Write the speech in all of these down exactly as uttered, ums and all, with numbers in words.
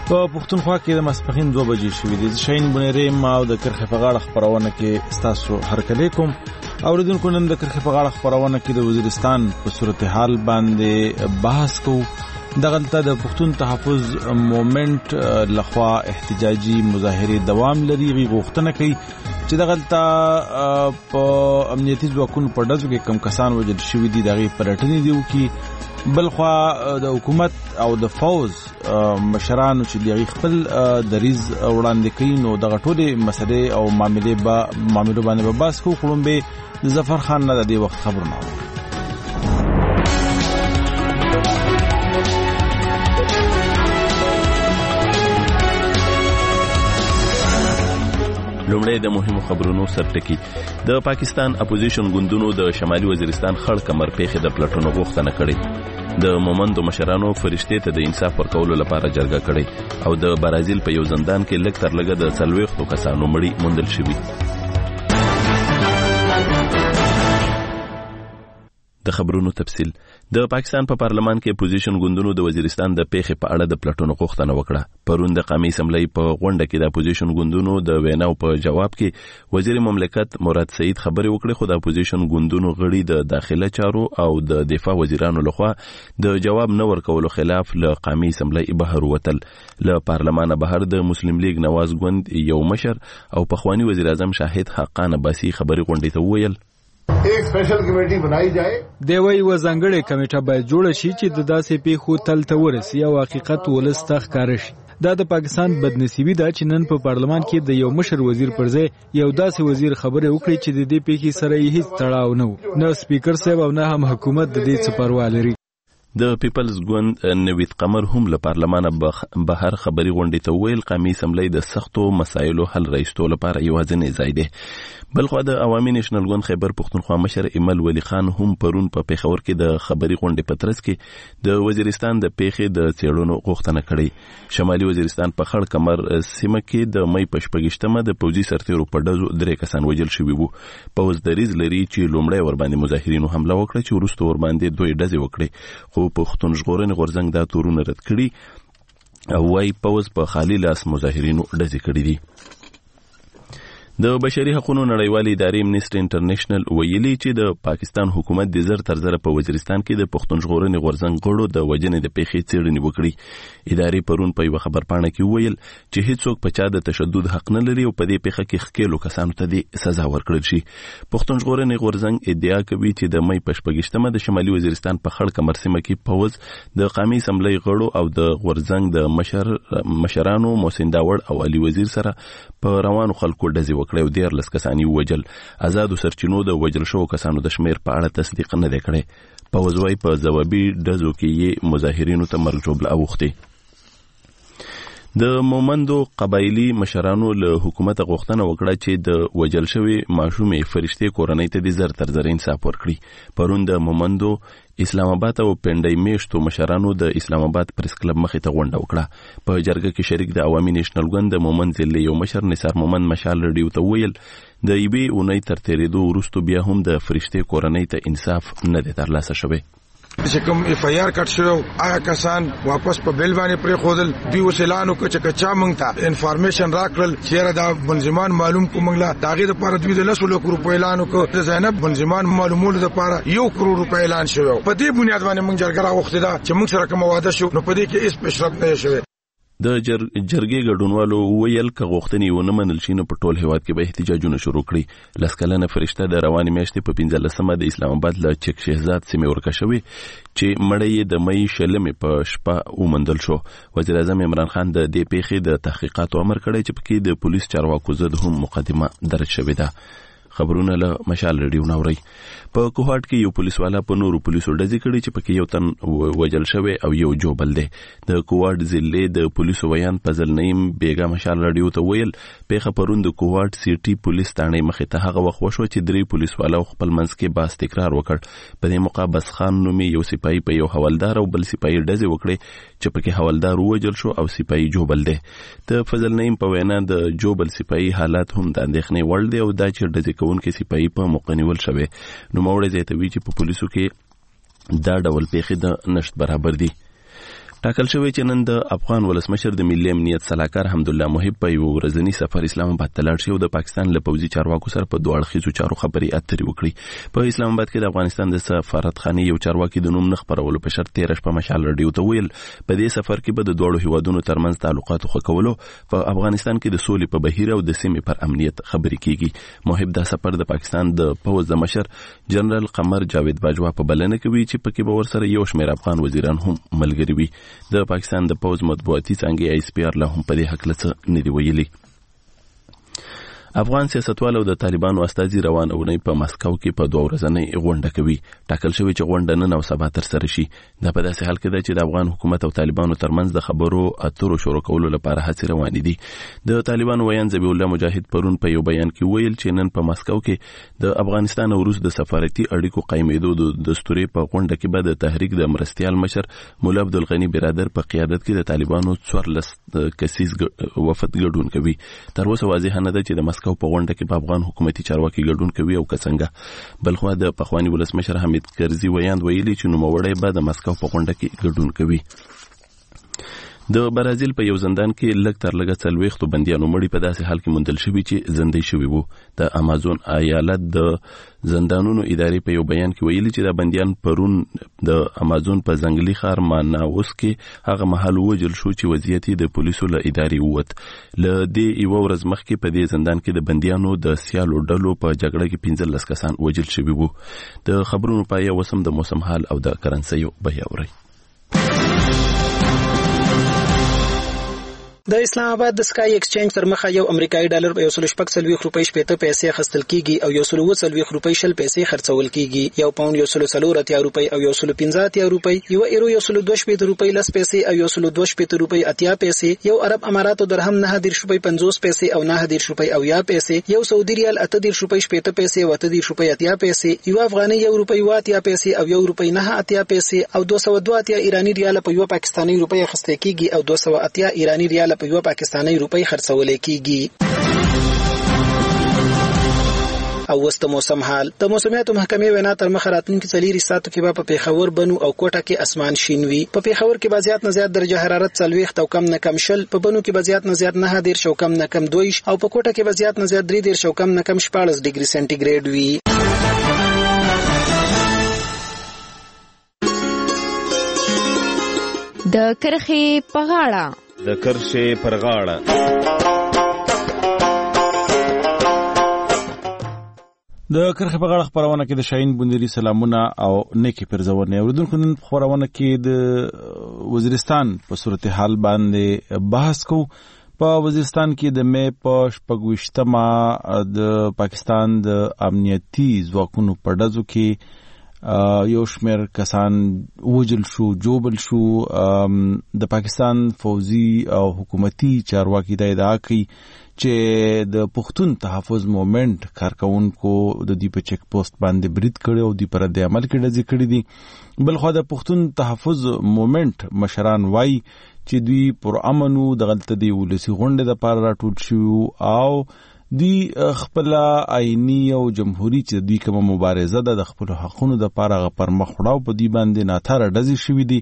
په پښتونخوا کې د ماسپښین دوه بجې شوې دي. شاهین بنيري ما او د کرخې په غاړه خبرونه کې ستاسو هرکلی کوم. اوریدونکو نن د کرخې په غاړه خبرونه کې د وزیرستان په صورتحال باندې بحث کوو. دغلته د پښتون تحفظ موومنټ لخوا احتجاجي مظاهره دوام لري. غي غوښتنه کوي چې دغلته په امنیتي ځواکونو په ډزو کې کم کسان وژل شوي دي، دغه پلټنې دی وکي. بلخوا د حکومت او د فوز مشرانو چې دی خپل دریز وړاندې کوي، نو دغه ټولې مسلې او معاملې به معاملو باندې به بحث کوو. خلوم به ظفر خان نه د دې وخت خبرونه وو. لومړی د مهمو خبرونو سرټکی. د پاکستان اپوزیشن ګوندونو د شمالي وزیرستان خړ کمر پیښې د پلټنو غوښتنه کړې. د مومندو مشرانو فرشتي ته د انصاف ورکولو لپاره جرګه کړې او د برازیل په یو زندان کې لږ تر لږه د څلوېښتو کسانو مړي موندل شوي. د خبرونو تفصیل. د پاکستان په پا پارلمان کې اپوزیشن ګوندونو د وزیرستان د پیښې په اړه د پلټنو غوښتنه وکړه. پرون د قومي اسمبلی په غونډه کې د اپوزیشن ګوندونو د ویناو په جواب کې وزیر مملکت مراد سعید خبرې وکړې، خو د اپوزیشن ګوندونو غړي د داخله چارو او د دفاع وزیرانو لخوا د جواب نه ورکولو خلاف له قومي اسمبلی بهر وتل. له پارلمان بهر د مسلم لیگ نواز ګوند یو مشر او پخوانی وزیر اعظم شاهد حقان عباسی خبرې غونډې ته وویل एक special committee बनाई जाए. دوی و ځانګړې کمیټه باید جوړه شي چې د داسې پیښو تل ته ورسي او حقیقت ولسته ښکاره شي. دا د پاکستان بدنصیبي ده چې نن په پارلمان کې د یو مشر وزیر پر ځای یو داسې وزیر خبرې وکړي چې د دې پیښې سره یې هیڅ تړاو نه و. نه سپیکر صاحب او نه هم حکومت د دې څه پروا لري. د پیپلز ګوند نوید قمر هم له پارلمان بهر خبري غونډې ته ویل قومي اسمبلی د سختو مسایلو حل راوستلو لپاره یوازینی ځای دی. بلخو د عوامي نېشنل ګوند خیبر پښتونخوا مشر ایمل ولی خان هم پرون په پیښور کې د خبري غونډې په ترڅ کې د وزیرستان د پیښې د څېړنو غوښتنه کړې. شمالي وزیرستان په خړ کمر سیمه کې د مې په شپږشتمه د پوځي سرتیرو په ډزو درې کسان وژل شوي وو. پوځ دریځ لري چې لومړی ور باندې مظاهرینو حمله وکړه چې وروسته ور باندې دوی ډزې وکړې، خو پښتون ژغورنې غورځنګ دا تورونه رد کړي او وايي پوځ په خالي لاس مظاهرینو ډزې کړې دي. د بشري حقوقو نړیوالې ادارې امنیسټي انټرنیشنل ویلي چې د پاکستان حکومت د زر تر زره په وزیرستان کې د پښتون ژغورنې غورځنګ غړو د وژنې د پیښې څېړنې وکړي. ادارې پرون په یو خبرپاڼه کې ویل چې هیڅوک په چا د تشدد حق نه لري او په دې پیښه کې ښکېلو کسانو ته د سزا ورکړل شي. پښتون ژغورنې غورځنګ ادعا کوي چې د مې په شپږشتمه د شمالي وزیرستان په خړ کمر سیمه کې پوځ د قومي اسمبلی غړو او د غورځنګ د مشر مشرانو محسن داوړ او علي وزیر سره په روانو خلکو ډزې وکړې او ډېر لس کسان یې وژل. آزادو سرچینو د وژل شوو کسانو د شمېر په اړه تصدیق نه دی کړی. پوځ وايي په ځوابي ډزو کې یې مظاهرینو ته مرګ ژوبله اوښتې. د مومندو قبایلی مشرانو له حکومت غوښتنه وکړه چې د وژل شوی ماشومې فرشتي کورنۍ ته د زر تر زر انصاف ورکړي. پرون د مومندو اسلام آباد او پنډای میشتو مشرانو د اسلام آباد پریس کلب مخې ته غونډه وکړه. په جرګه کې شریک د عوامي نېشنل ګوند د مومند ضلع یو مشر نثار مومند مشال رډیو ته ویل د یوې اونۍ تر تېرېدو وروسته بیا هم د فرشتي کورنۍ ته انصاف نه دی ترلاسه شوی. چې کوم اف آی آر کټ شو هغه کسان واپس په بیل باندې پرې خودل دوی وسیلانو کچ کچا مونږ ته انفارمیشن راکړل چې دا بنځمان معلوم کومګلا داغه د پر دوی د لسو لک روپۍ اعلان وکړ. زینب بنځمان معلومول د پر یو کروڑ روپۍ اعلان شوی. په دې بنیاد باندې مونږ جرګه راوخته دا چې مونږ سره کوم واده شو نو په دې کې اس پیشرفت نه شوی. د جرګې ګډونوالو ویل که غوښتنې ونه منل شي نو په ټول هیواد کې به احتجاجونه شروع کړي. لس کلنه فرشته د روانې میاشتې په پنځلسمه د اسلام آباد له چک شهزاد سیمې ورکه شوې چې مړی یې د مې شلمې په شپه وموندل شو. وزیر اعظم عمران خان د دې پیښې د تحقیقاتو امر کړی چې پکې د پولیس چارواکو ضد هم مقدمه درج شوې ده. خبرونه له مشال رډیو ناوري. په کوهاټ کې یو پولیس والا په نورو پولیسو ډزې کړي چې پکې یو تن وژل شوی او یو جوبل دی. د کوهاټ ضلع د پولیسو ویان فضل نعیم بیګا مشال رډیو ته ویل پیښه پرون د کوهاټ سیټي پولیس تانې مخې ته هغه وخت وشو چې درې پولیس والا خپل منځ کې باس تکرار وکړ. په دې موقع بس خان نومي یو سپایي په یو حوالدار او بل سپایي ډزې وکړي چې پکې حوالدار وژل شو او سپایي جوبل دی. د فضل نعیم په وینا د جوبل سپایي حالات هم د اندېښنې وړ دی او دا چې ډزې کوونکي سپایي په موقع نیول شوی. نوموړی زیاتوي چې په پولیسو کې دا ډول پیښې د نشت برابر دي. ټاکل شوی چې نن د افغان ولسمشر د ملي امنیت سلاکار حمدالله محب په یو ورځنی سفر اسلام آباد ته لاړ شي او د پاکستان له پوځي چارواکو سره په دوه اړخیزو چارو خبرې اترې وکړي. په اسلام آباد کې د افغانستان د سفارتخانې یو چارواکي د نوم نه خپرولو په شرط تېره شپه مشال رادیو ته ویل په دې سفر کې به د دواړو هیوادونو ترمنځ تعلقاتو ښه کولو، په افغانستان کې د سولې په بهیر او د سیمې پر امنیت خبرې کیږي. محب دا سفر د پاکستان د پوځ د مشر جنرال قمر جاوید باجوا په بلنه کوي چې پکې به ورسره یو شمېر افغان وزیران هم ملګري وي. د پاکستان د پوز مطبوعاتي څانګې آی اس پی آر لا هم په دې حق څه نه دی ویلي. افغان سیاستوالو د طالبانو استازي روان اونۍ په مسکو کې په دوه ورځنۍ غونډه کوي. ټاکل شوی چې غونډه نن او سبا تر سره شي. دا په داسې حال کې ده چې د افغان حکومت او طالبانو ترمنځ د خبرو اترو شروع کولو لپاره هڅې روانې دي. د طالبانو ویان ذبیح الله مجاهد پرون په یو بیان کې ویل چې نن په مسکو کې د افغانستان او روس د سفارتي اړیکو قائمېدو د دستوري په غونډه کې به د تحریک د مرستيال مشر مولا عبدالغنی برادر په قیادت کې د طالبانو څوارلس کسیز وفد ګډون کوي. تر اوسه واضح نه ده چې د مسکو په غونډه کې په افغان حکومتي چارواکي ګډون کوي او کڅنګه. بلخو د پخوانی ولسمشر حمید کرزي ویاند ویلي چې نوموړی به د مسکو په غونډه کې ګډون کوي. د برازیل په یو زندان کې لږ تر لږه څلوېښتو بندیانو مړي په داسې حال کې موندل شوي چې زندۍ شوي وو. د امازون ایالت د زندانونو ادارې په یو بیان کې ویلي چې دا بندیان پرون د امازون په ځنګلي ښار ماناوس کې هغه مهال ووژل شو چې وضعیت د پولیسو له ادارې ووت. له دې یوه ورځ مخکې په دې زندان کې د بندیانو د سیالو ډلو په جګړه کې پنځلس کسان وژل شوي وو. د خبرونو پای اوس هم د موسم حال او د کرنسیو بیه اورئ. د اسلام آباد د سکای ایکسچینج تر مخه یو امریکایي ډالر په یو سل شپږ څلوېښت روپۍ شپېته پیسې اخیستل کیږي او یو سل اووه څلوېښت روپۍ شل پیسې خرڅول کیږي. یو پاوند یو سل څلور اتیا روپۍ او یو سل پنځه اتیا روپۍ، یو ایرو یو سل دوه شپېته روپۍ لس پیسې او یو سل دوه شپېته روپۍ اتیا پیسې، یو عرب اماراتو درهم نهه دېرش روپۍ پنځوس پیسې او نهه دېرش روپۍ اویا پیسې، یو سعودي ریال اته دېرش روپۍ شپېته پیسې او اته دېرش روپۍ اتیا پیسې، یو افغاني یو روپۍ اوه اتیا پیسې او یو روپۍ نهه اتیا پیسې او دوه سوه دوه اتیا ایراني ریال په یو پاکستاني روپۍ اخیستل کیږي او دوه سوه اتیا ایراني ریال په یو پاکستاني روپۍ خرڅول کیږي. او وست موسم حال د موسمیاتو محکمې وینا تر مخه راتلونکي څلور ساعتو کې به په پیښور بنو او کوټه کې اسمان شین وي. په پیښور کې به زیات نه زیات درجه حرارت څلوېښت او کم نه کم شل، په بنو کې به زیات نه زیات نهه دېرش او کم نه کم دوه او په کوټه کې به زیات نه زیات درې دېرش او کم نه کم شپاړس ډیګري سنټیګریډ وي. د کرخې په غاړه د کرښې پر غاړه د کرخې په غاړه خبرونه کې د شاهین بندري سلامونه او نیکی پرزونه اوریدونکو نن خبرونه کې د وزیرستان په صورتحال باندې بحث کو. په وزیرستان کې د مې په شپږویشتمه د پاکستان د امنیتي ځواکونو په ډزو کې یو شمېر کسان وژل شو، جوبل شو. د پاکستان فوزي او حکومتي چارواکي دا ادعا کوي چې د پښتون تحفظ موومېنټ کارکونکو د دې په چیک پوسټ باندې برید کړي او د پر د عمل کې ډزې کړي دي. بلخو د پښتون تحفظ موومېنټ مشران وایي چې دوی پر امنو د غلطه دی ولسی غونډه د پاره راټول شو او دی خپل آئینی او جمهوریت چې دوی کومه مبارزه ده د خپل حقونو د پاره غ پر مخ وړاو په دی باندې ناتاره ډزې شوې دي.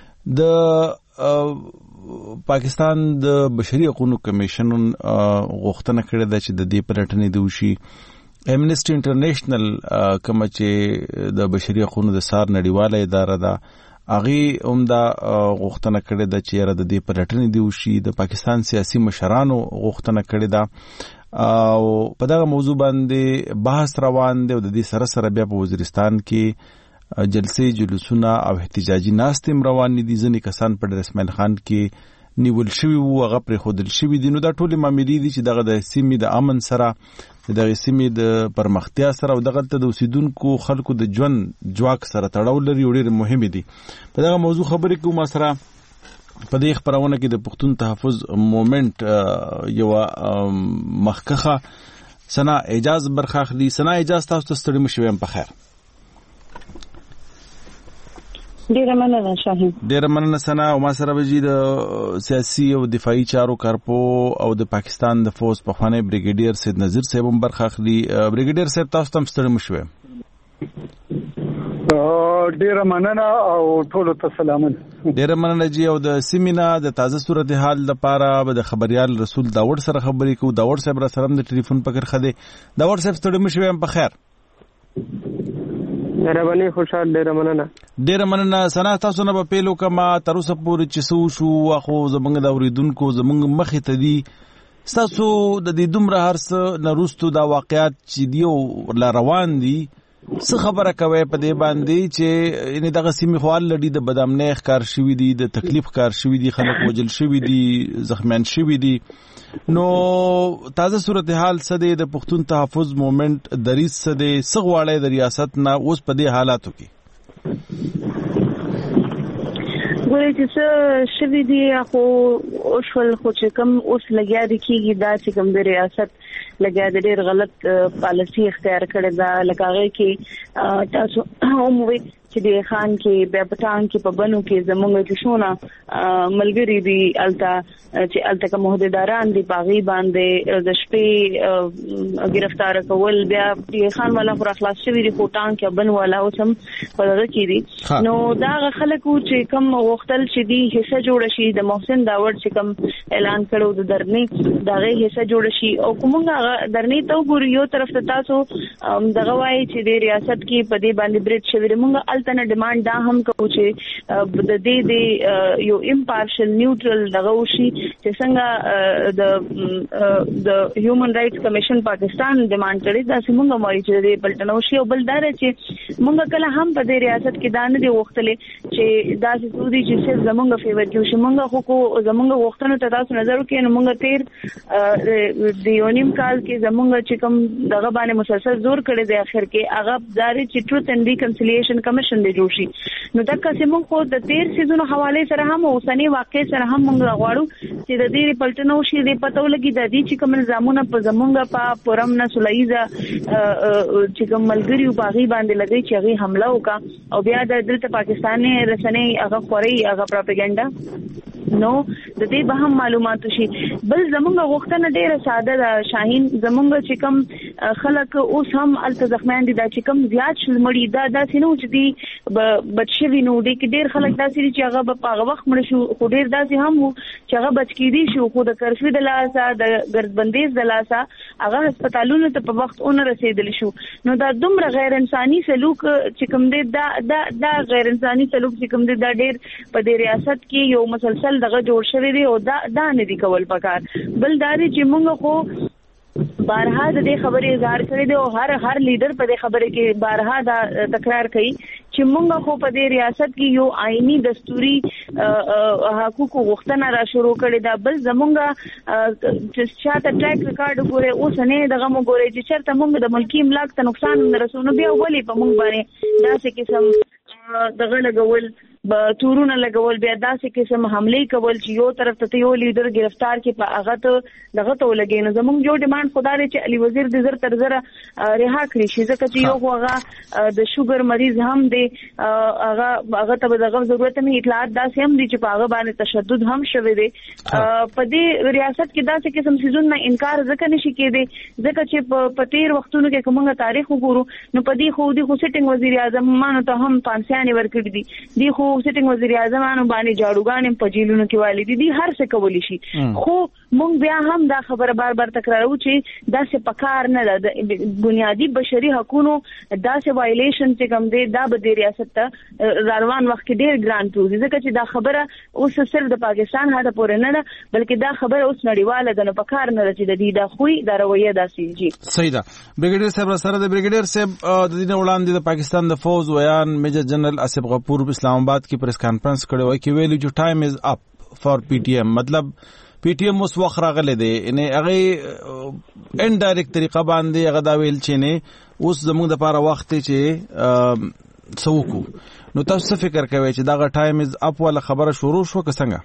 د پاکستان د بشري حقوقو کمیشن غوښتنه کړې ده چې د دې پلټنې د وشي. امنیسټي انټرنیشنل کوم چې د بشري حقوقو د سار نړیواله اداره ده هغه هم دا غوښتنه کړې ده چې را د دې پلټنې د وشي. د پاکستان سیاسي مشرانو غوښتنه کړې ده او په دغه موضوع باندې بحث روان دی او د دې سره سره بیا په وزیرستان کې جلسې جلوسونه او احتجاجي ناستې روان دي. ځینې کسان په رسمن خان کې نیول شوي وو، هغه پرېښودل شوي دي. نو دا ټولې معاملې دي چې دغه د سیمې د امن سره، دغه سیمې د پرمختیا سره او دغه د اوسیدونکو خلکو د ژوند جواک سره تړاو لري او ډېرې مهمې دي. په دغه موضوع خبرې کوو. ما سره په دې خبرونه کې د پښتون تحفظ موومېنټ یو مخکخه سنا اجاز برخه اخلي. سنا اجاز تاسو ته ستړي مشوي په خیر. ډیره مننه شاهین. ډیره مننه سنا. او ما سره بجې د سیاسي او دفاعي چارو کارپو او د پاکستان د فوز په خوانه بریګیډیر سید نذیر صاحب هم برخه اخلي. بریګیډیر صاحب تاسو ته ستړي مشوي. ډیره مننه او ټول ته سلامونه. ډیره مننه جی. او د سیمینا د تازه صورتحال لپاره به د خبريال رسول داوود سره خبرې کوو. داوود صاحب را سره د ټلیفون پکړ خده. داوود صاحب ستړي مشوي هم په خیر. ډیره باندې خوشاله ډیره مننه. ډیره مننه. سنا تاسو نه په پیلو کما تر اوسه پورې چې سو شو خو زمونږ د اوریدونکو زمونږ مخې ته دي. تاسو د دې دومره هرڅ نروستو دا واقعیات چې دیو لا روان دي څه خبره کوي په دې باندې چې ان دغه سیمه خو لړۍ د بدامنه ښکار شوې دي، د تکلیف ښکار شوې دي، خلک وجل شوې دي، زخمیان شوې دي. نو تازه صورتحال څه دی د پښتون تحفظ موومېنټ دریځ څه دی، څه غواړي د ریاست نه اوس په دې حالاتو کې؟ ګورې چې څه شوي دي خو اوسول خو چې کوم اوس لګیا دي کېږي دا چې کوم د ریاست لګیا د ډېر غلط پالیسي اختیار کړې ده. لکه هغې کې تاسو هم ووایئ چې د خان کې بیا پټان کې په بنو کې زموږ جشونه ملګري دي الته چې الته کوم عہدیداران دي په هغې باندې د شپې ګرفتار کول. بیا د خان والا خو راخلاص شوي دي خو ټان کې بن والا اوس هم په دغه کې دي. نو دا هغه خلک وو چې کوم غوښتل چې دي حصه جوړه شي د محسن داوړ چې کوم اعلان کړو د درنې د هغې حصه جوړه شي. او کومه هغه درنې ته وګورو یو طرف ته تاسو دغه وایي چې د ریاست کې په دې باندې برید شوي دي. موږ تنه ډیماند دا هم کوو چې د دې د یو امپارشل نیوټرل دغه وشي چې څنګه د د هیومن رائټس کمیشن پاکستان ډیماند کړي دا چې موږ موري چې د پلټنو شي. او بل دا چې موږ کله هم په دې ریاست کې دا نه دی وختلې چې دا چې سودي چې صرف زمونږ فیور کې شي. موږ خو کو زمونږ وختونو ته تاسو نظر وکړئ نو موږ تیر د یونیم کال کې زمونږ چې کوم دغه باندې مسلسل زور کړی دی اخر کې هغه داري چې ټروث اینڈ ریکنسیلیشن کمیشن دی جوړ شي. نو دا که موږ خو د تیر سیزونو حواله سره هم اوسنی واقع سره هم موږ غواړو چې د دې پلټنو شي د پتو لګي د دې چې کوم نظامونه په زمونږ په پرم نه سولایزه چې کوم ملګری په غي باندې لګي چې غي حمله وکا او بیا د دلته پاکستاني رسنۍ هغه خوري هغه پروپاګاندا نو د دې به هم معلومات شي. بل زمونږ غوښتنه ډیره ساده ده شاهین. زمونږ چې کوم خلک اوس هم الته زخمیان دي دا چې کوم زیات شمړي دا داسې نو چې دی بچوي نو دي کې ډیر خلک داسې چې هغه په هغه وخت مړ شو خو ډیر داسې هم وو چې هغه بچ کېدي شو خو د کرفیو د لاسه د ګردبندیز د لاسه هغه هسپتالونو ته په وخت اون رسیدلی شو. نو دا دومره غیر انساني سلوک چې کوم دی دا دا دا غیر انساني سلوک چې کوم دی دا ډیر په دې ریاست کې یو مسلسل دغه جوړ شوی دی او دا دا نه دی کول پکار. بل دا دی چې موږ خو بارها د دې خبرې اظهار کړی دی او هر هر لیډر په دې خبرې کې بارها دا تکرار کوي چې موږ خو په دې ریاست کې یو آئینی دستوري حقوقو غوښتنه را شروع کړې ده. بل زمونږ چې چاته ټریک ریکارډ وګورئ اوس نه دغه مو ګورئ چې چېرته موږ د ملکي املاک ته نقصان نه رسو نو بیا ولې په موږ باندې داسې قسم دغه لګول تورونه لګول بیا داسې قسم حمله کول چې یو طرف ته یو لیډر گرفتار کې په هغه ته دغه ته ولګي. نو زموږ جو ډیماند خدا لري چې علي وزیر د زر تر زره رها کړی شي ځکه چې یو هغه د شوګر مریض هم دی هغه هغه ته دغه ضرورت نه اطلاعات داسې هم دي چې په هغه باندې تشدد هم شوی دی. په دې ریاست کې داسې قسم سيزون نه انکار ځکه نشي کېدی ځکه چې په تیر وختونو کې کومه تاریخ وګورو نو په دې خو د سیټینګ وزیر اعظم مانو ته هم پانسیانې ورکړي دي دی خو سیټینګ وزیر اعظم باندې جاړوګان په جیلونو کې والی دي دي هر څه کولی شي. خو مونږ بیا هم دا خبره بار بار تکرارو چې دا څه پکار نه ده بنیادی بشري حقوقو دا څه وایلیشن چې کوم دی دا به د ریاست ته روان وخت کې ډیر ګران پروزي ځکه چې دا خبره اوس صرف د پاکستان هدا پورې نه ده بلکې دا خبره اوس نړیواله ده نو پکار نه چې د دې دا خوې دا رویه داسې جی صحیح ده. بریګیډیر صاحب سره د بریګیډیر صاحب د دې وړاندې د پاکستان د فوز ویان میجر جنرال اسف غفور په اسلام آباد کې پریس کانفرنس کړی وای کې ویلي چې ټایم از اپ فار پی ټی ایم مطلب پی ټی ایم اوس وخت راغلی دی یعنی هغه ان ډایرکټ طریقه باندې هغه دا ویل چې نه اوس زموږ د لپاره وخت چې څوکو. نو تاسو څه فکر کوئ چې دا ټایم از اپ ولا خبره شروع شو که څنګه؟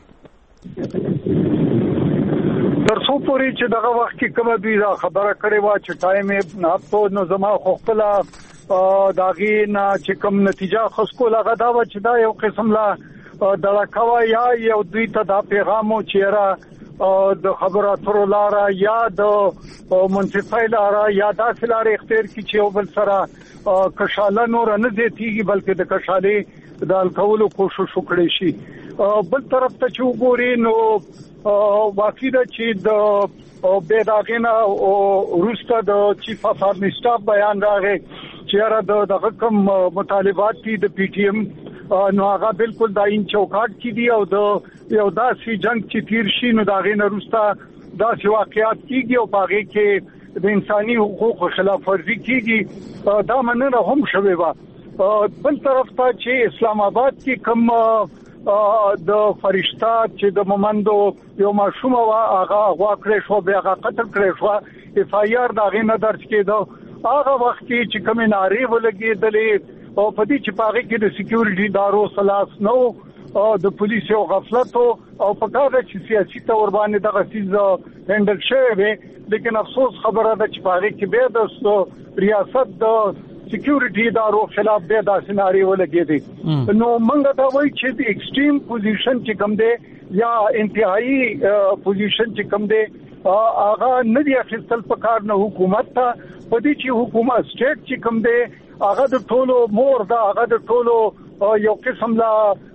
تر څو پورې چې دغه وخت کې کومه دوی دا خبره کړې وه چې ټایم نه اپ نو زما خو خپله داغي نه چې کوم نتیجه خسکول هغه دا و چې دا یو قسم لا دړکاوه یا یو دوی ته دا پیغامو چیرې د خبرو اترو لاره یا د منصفای لاره یا داسې لارې اختیار کی چې یو بل سره کشاله نور نه زیاتیږي بلکې د کشالې د الکولو کوشش وکړي شي. بل طرف ته چې وګوري نو واقعي ده چې د بیداغینا او روستا د چیف اف آرمی سټاف بیان راغی چې را د دغه کوم مطالبات دي د پی ټی ایم نو هغه بالکل د عین چوکاټ کې دي او د یو داسې جنگ چې تیر شي نو دا غینه روستا داسې واقعیات کیږي او باغې کې د انساني حقوقو خلاف ورزي کیږي دا مننه هم شوی و. بل طرف ته چې اسلام آباد کې کوم د فرشتہ چې د مومندو یو ماشوم وا هغه واکړې شو بیا هغه قتل کړې شو اف آی آر دا غینه درج کېدو هغه وخت کې چې کوم ناری ولګېدلې او په دې چې پاره کې د سکیورټي دارو سلاس نو او د پولیس یو غفلت او په کار چې سیاسي تور باندې دغه چیز هندل شوی لیکن افسوس خبره ده چې پاره کې به د ریاست د سکیورټي دارو خلاف به دا سيناري ولګېدي نو موږ دا وایي چې د ایکسټریم پوزیشن چې کوم دی یا انتهایی پوزیشن چې کوم دی هغه نه دی اخیستل پکار نه حکومت ته په دې چې حکومت سټیټ چې کوم دی هغه د ټولو مور دا هغه د ټولو یو قسم لا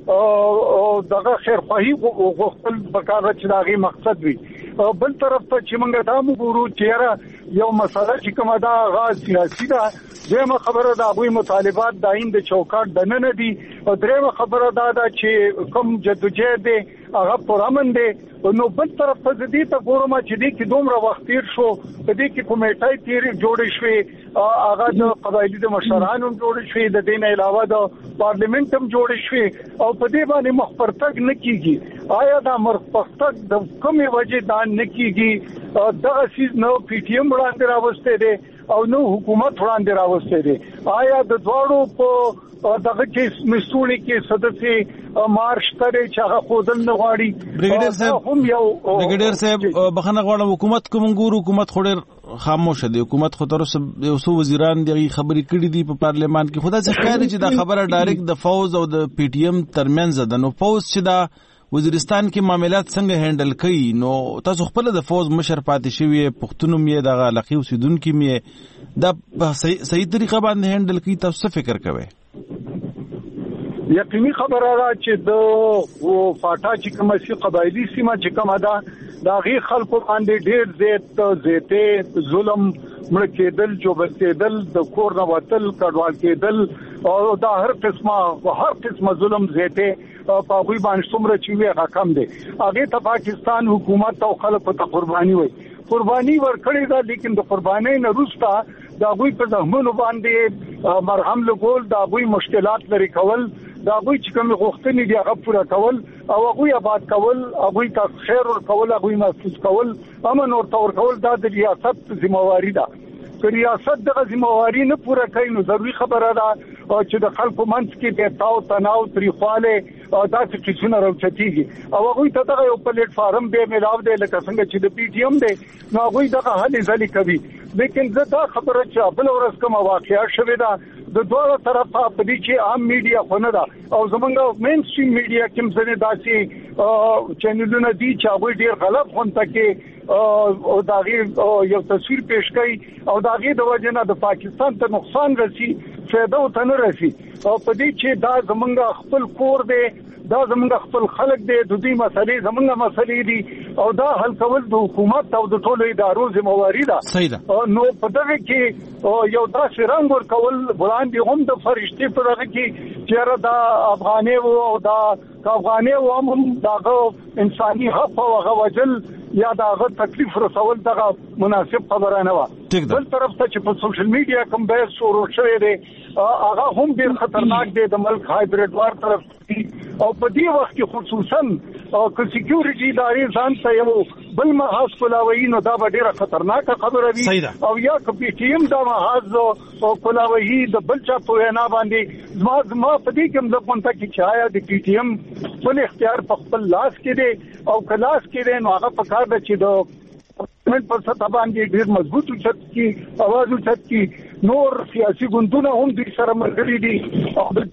دغه خیرخواهي غوښتل پکار چې داغي مقصد وي. بل طرف ته چې موږ دا وګورو چې یو مسله چې کومه دا غاز سیاسي ده دغه خبره دا غوي مطالبات د عین د چوکاټ د نه ندي او درېمه خبره دا ده چې کوم جدوجہد دی هغه پرامن دی نو بل طرف ته دې ته ګورم چې دې کې دومره وخت تیر شو په دې کې کمیټای تیر جوړې شوې هغه د قبایلی د مشرانو جوړې شوې د دین علاوه د پارلیمنت هم جوړې شوې او په دې باندې مخپرتګ نه کیږي آیا دا مخپرتګ د کومې وجې دا نه کیږي دا شیز نو پی ټی ایم وړاندې راوسته دي او نو حکومت وړاندې راوسته دي آیا د دواړو په دغه کې مسؤلې کې سدسي مارش کوي چې هغه خودل نه غواړي بریګیډر صاحب هم یو بریګیډر صاحب بخنه غواړم حکومت کوم ګور حکومت خوري خاموش دي حکومت خو تر اوسه یو څو وزیران دغه خبرې کړې دي په پارلیمان کې خدا څه ښکاري چې دا خبره ډایرکټ د فوز او د پی ټی ایم ترمنځ ده نو فوز چې دا وزیرستان کې معاملات څنګه هندل کوي نو تاسو خپل د فوز مشر پاتې شوی پښتون مې د غلقي اوسیدونکو مې دا په صحیح طریقه باندې هندل کوي تاسو فکر کوئ؟ یقیني خبره را چې د فاټا چې کومه سي قبایلی سیمه چې کومه ده دا غي خلکو باندې ډېر زیات زیته ظلم مړ کېدل جوړ کېدل د کور نه وتل کډوال کېدل او دا هر قسمه هر قسمه ظلم زیته په غوي باندې څومره چې وی حکم دي هغه ته پاکستان حکومت او خلکو ته قرباني وي قرباني ورکړي دا لیکن د قرباني نه روستا دا غوي په زحمتونو باندې مرهم لګول دا غوي مشکلات لري کول دا غوي چې کوم غوښتنې دي هغه پوره کول او غوي آباد کول غوي ته خیر ور کول غوي محفوظ کول امن اور تور کول دا د ریاست ذمہواری ده که ریاست دغه ذمہواری نه پوره کوي نو ضروري خبره ده چې د خلکو منځ کې د تاو تناو تریخواله او داسې کیسونه راوچتيږي او غوي ته دغه یو پلیټ فارم به ملاو دی لکه څنګه چې د پی ټی ایم دی نو غوي دغه حل ځلې کوي لیکن زه دا خبره چې بل ورځ کوم واقعیا شوه دا د دوه طرفه په دې چې عام میډیا خو نه ده او زمونږ مین سټریم میډیا کوم ځنه داسې چینلونه دي چې هغه ډیر غلط خونته کې او داغي یو تصویر پیش کړي او داغي د وجنه د پاکستان ته نقصان رسی فائدہ ته نه رسی او په دې چې دا زمونږ خپل کور دی دا زمونږ خپل خلک دی د دې مسلې زمونږ مسلې دي او دا حل کول د حکومت او د ټولو ادارو ذمہواری ده صحیح ده نو په دغه کې یو داسې رنګ ور کول وړاندې هم د فرشتي په دغه کې چې دا افغاني او دا افغاني او هم دغه انساني حق او غوجل یا دغه تکلیف رسول دغه مناسب خبره نه و بل طرف ته چې په سوشل میډیا کوم به شروع شوی دی هغه هم ډیر خطرناک دی د ملک هایبرید وار طرف او په دې وخت کې خصوصا که سکیورټي ادارې ځان ته یو بل محاذ کولاوي نو دا به ډیره خطرناک خبره وي او یا که پی ټی ایم دا محاذ او کولاوي د بل چا په وینا باندې زما زما په دې کې موږ مونږ ته کې چایا د پی ټی ایم خپل اختیار په خپل لاس کې دی او کلاس کې دی نو هغه په کار د چې د گورنمنٹ پر سطح باندې ډیر مضبوط اوچت کی आवाज اوچت کی نور سیاسي ګوندونه هم د سره مرګري دي او د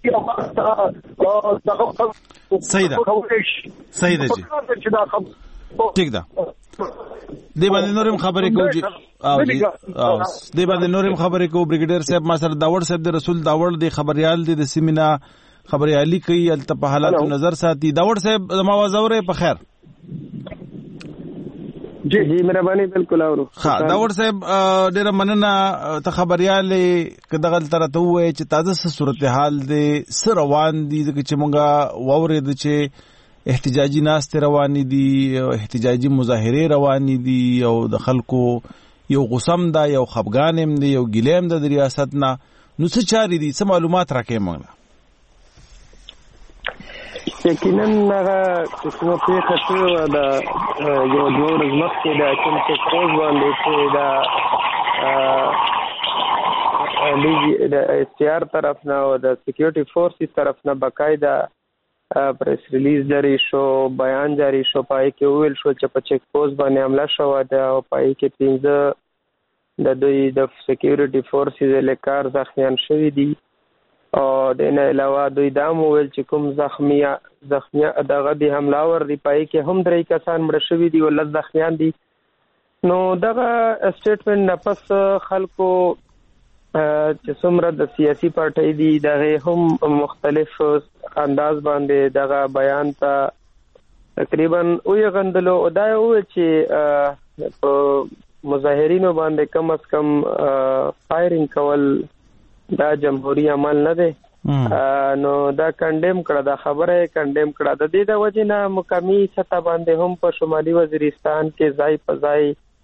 دغه دغه صحیح ده صحیح ده جی ٹھیک ده دی باندې نورم خبرې کوي او دی باندې نورم خبرې کوي بریګیډر صاحب ما سره داور صاحب د رسول داور دی خبريال دی د سیمینا خبريالي کوي الته په حالات نظر ساتي. داوود صاحب زما وزوره په خیر. جی جی مهرباني بالکل اورو. ها داوود صاحب ډیره مننه ته خبريالي کدغل ترته وای چې تازه صورتحال دې سره روان دي چې مونږه وورید چې احتجاجي ناست روان دي او احتجاجي مظاهره روان دي او د خلکو یو غصم دا یو خفګان هم دی یو ګلیم د ریاست نه نو څه چاري دي څه معلومات راکې مونږ یقینا هغه چې څو پیښه شوې ده یو دوه ورځې مخکې د کوم څه کوز باندې چې دا د اس ټي آر طرف نه او د سکیورټي فورسز طرف نه باقاعده پریس ریلیز جاری شو بیان جاری شو پای کې ویل شو چې په چیک پوسټ باندې حمله شوه ده او پای کې پنځه د دوی د سکیورټي فورسز لیکار زخمیان شوي دي او د نه علاوه دوی دا مو ویل چې کوم زخمیا زخمیا دغه د حملاور دی پای کې هم درې کسان مړ شوي دي او لږ زخمیان دي. نو دغه سټیټمنټ نه پس خلکو چې څومره د سیاسي پارټۍ دي دغه هم مختلف انداز باندې دغه بیان ته تقریبا وی غندلو او دا یو چې مظاهرینو باندې کم از کم فایرینګ کول دا جمهوریت عمل نه دی. نو دا کنډیم کړه دا خبره کنډیم کړه د دې د وجې نه مقامی سطح باندې هم په شمالي وزیرستان کې ځای په ځای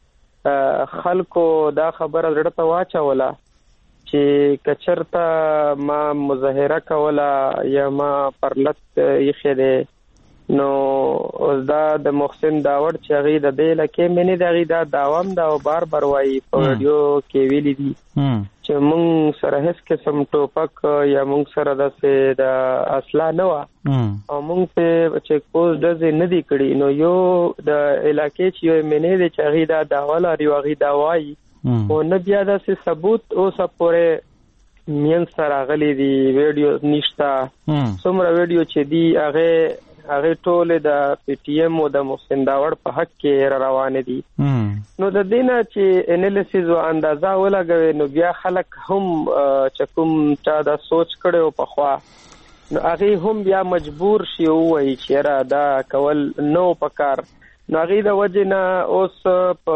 خلکو دا خبره زړه ته واچوله چې کچرته ما مظاهره کوله یا ما پرلط یخې دی نو دا د محسن داوړ چې هغې د دې لکې مینې د هغې دا داوام دا او بار بار وایي په ویډیو کې ویلي دي چې مونږ سره هیڅ قسم ټوپک یا مونږ سره داسې د اصلاح نه وه او مونږ په چیک پوسټ ډزې نه دي کړي. نو یو د علاقې چې یو مینې دی چې هغې دا دعوه لري او هغې دا وایي او نه بیا داسې ثبوت اوسه پورې مینځ ته راغلی دي ویډیو نشته. څومره ویډیو چې دي هغې هغه ټول د پی ټی ایم او د محسن داوړ په حق کې روان دي. نو د دینه چې انالیسز او اندازه ولګوي نو بیا خلک هم چې کوم چا دا سوچ کړي په خوا نو هغه هم بیا مجبور شي وایي چې را دا کول نو پکار. نو هغه د وجه نه اوس په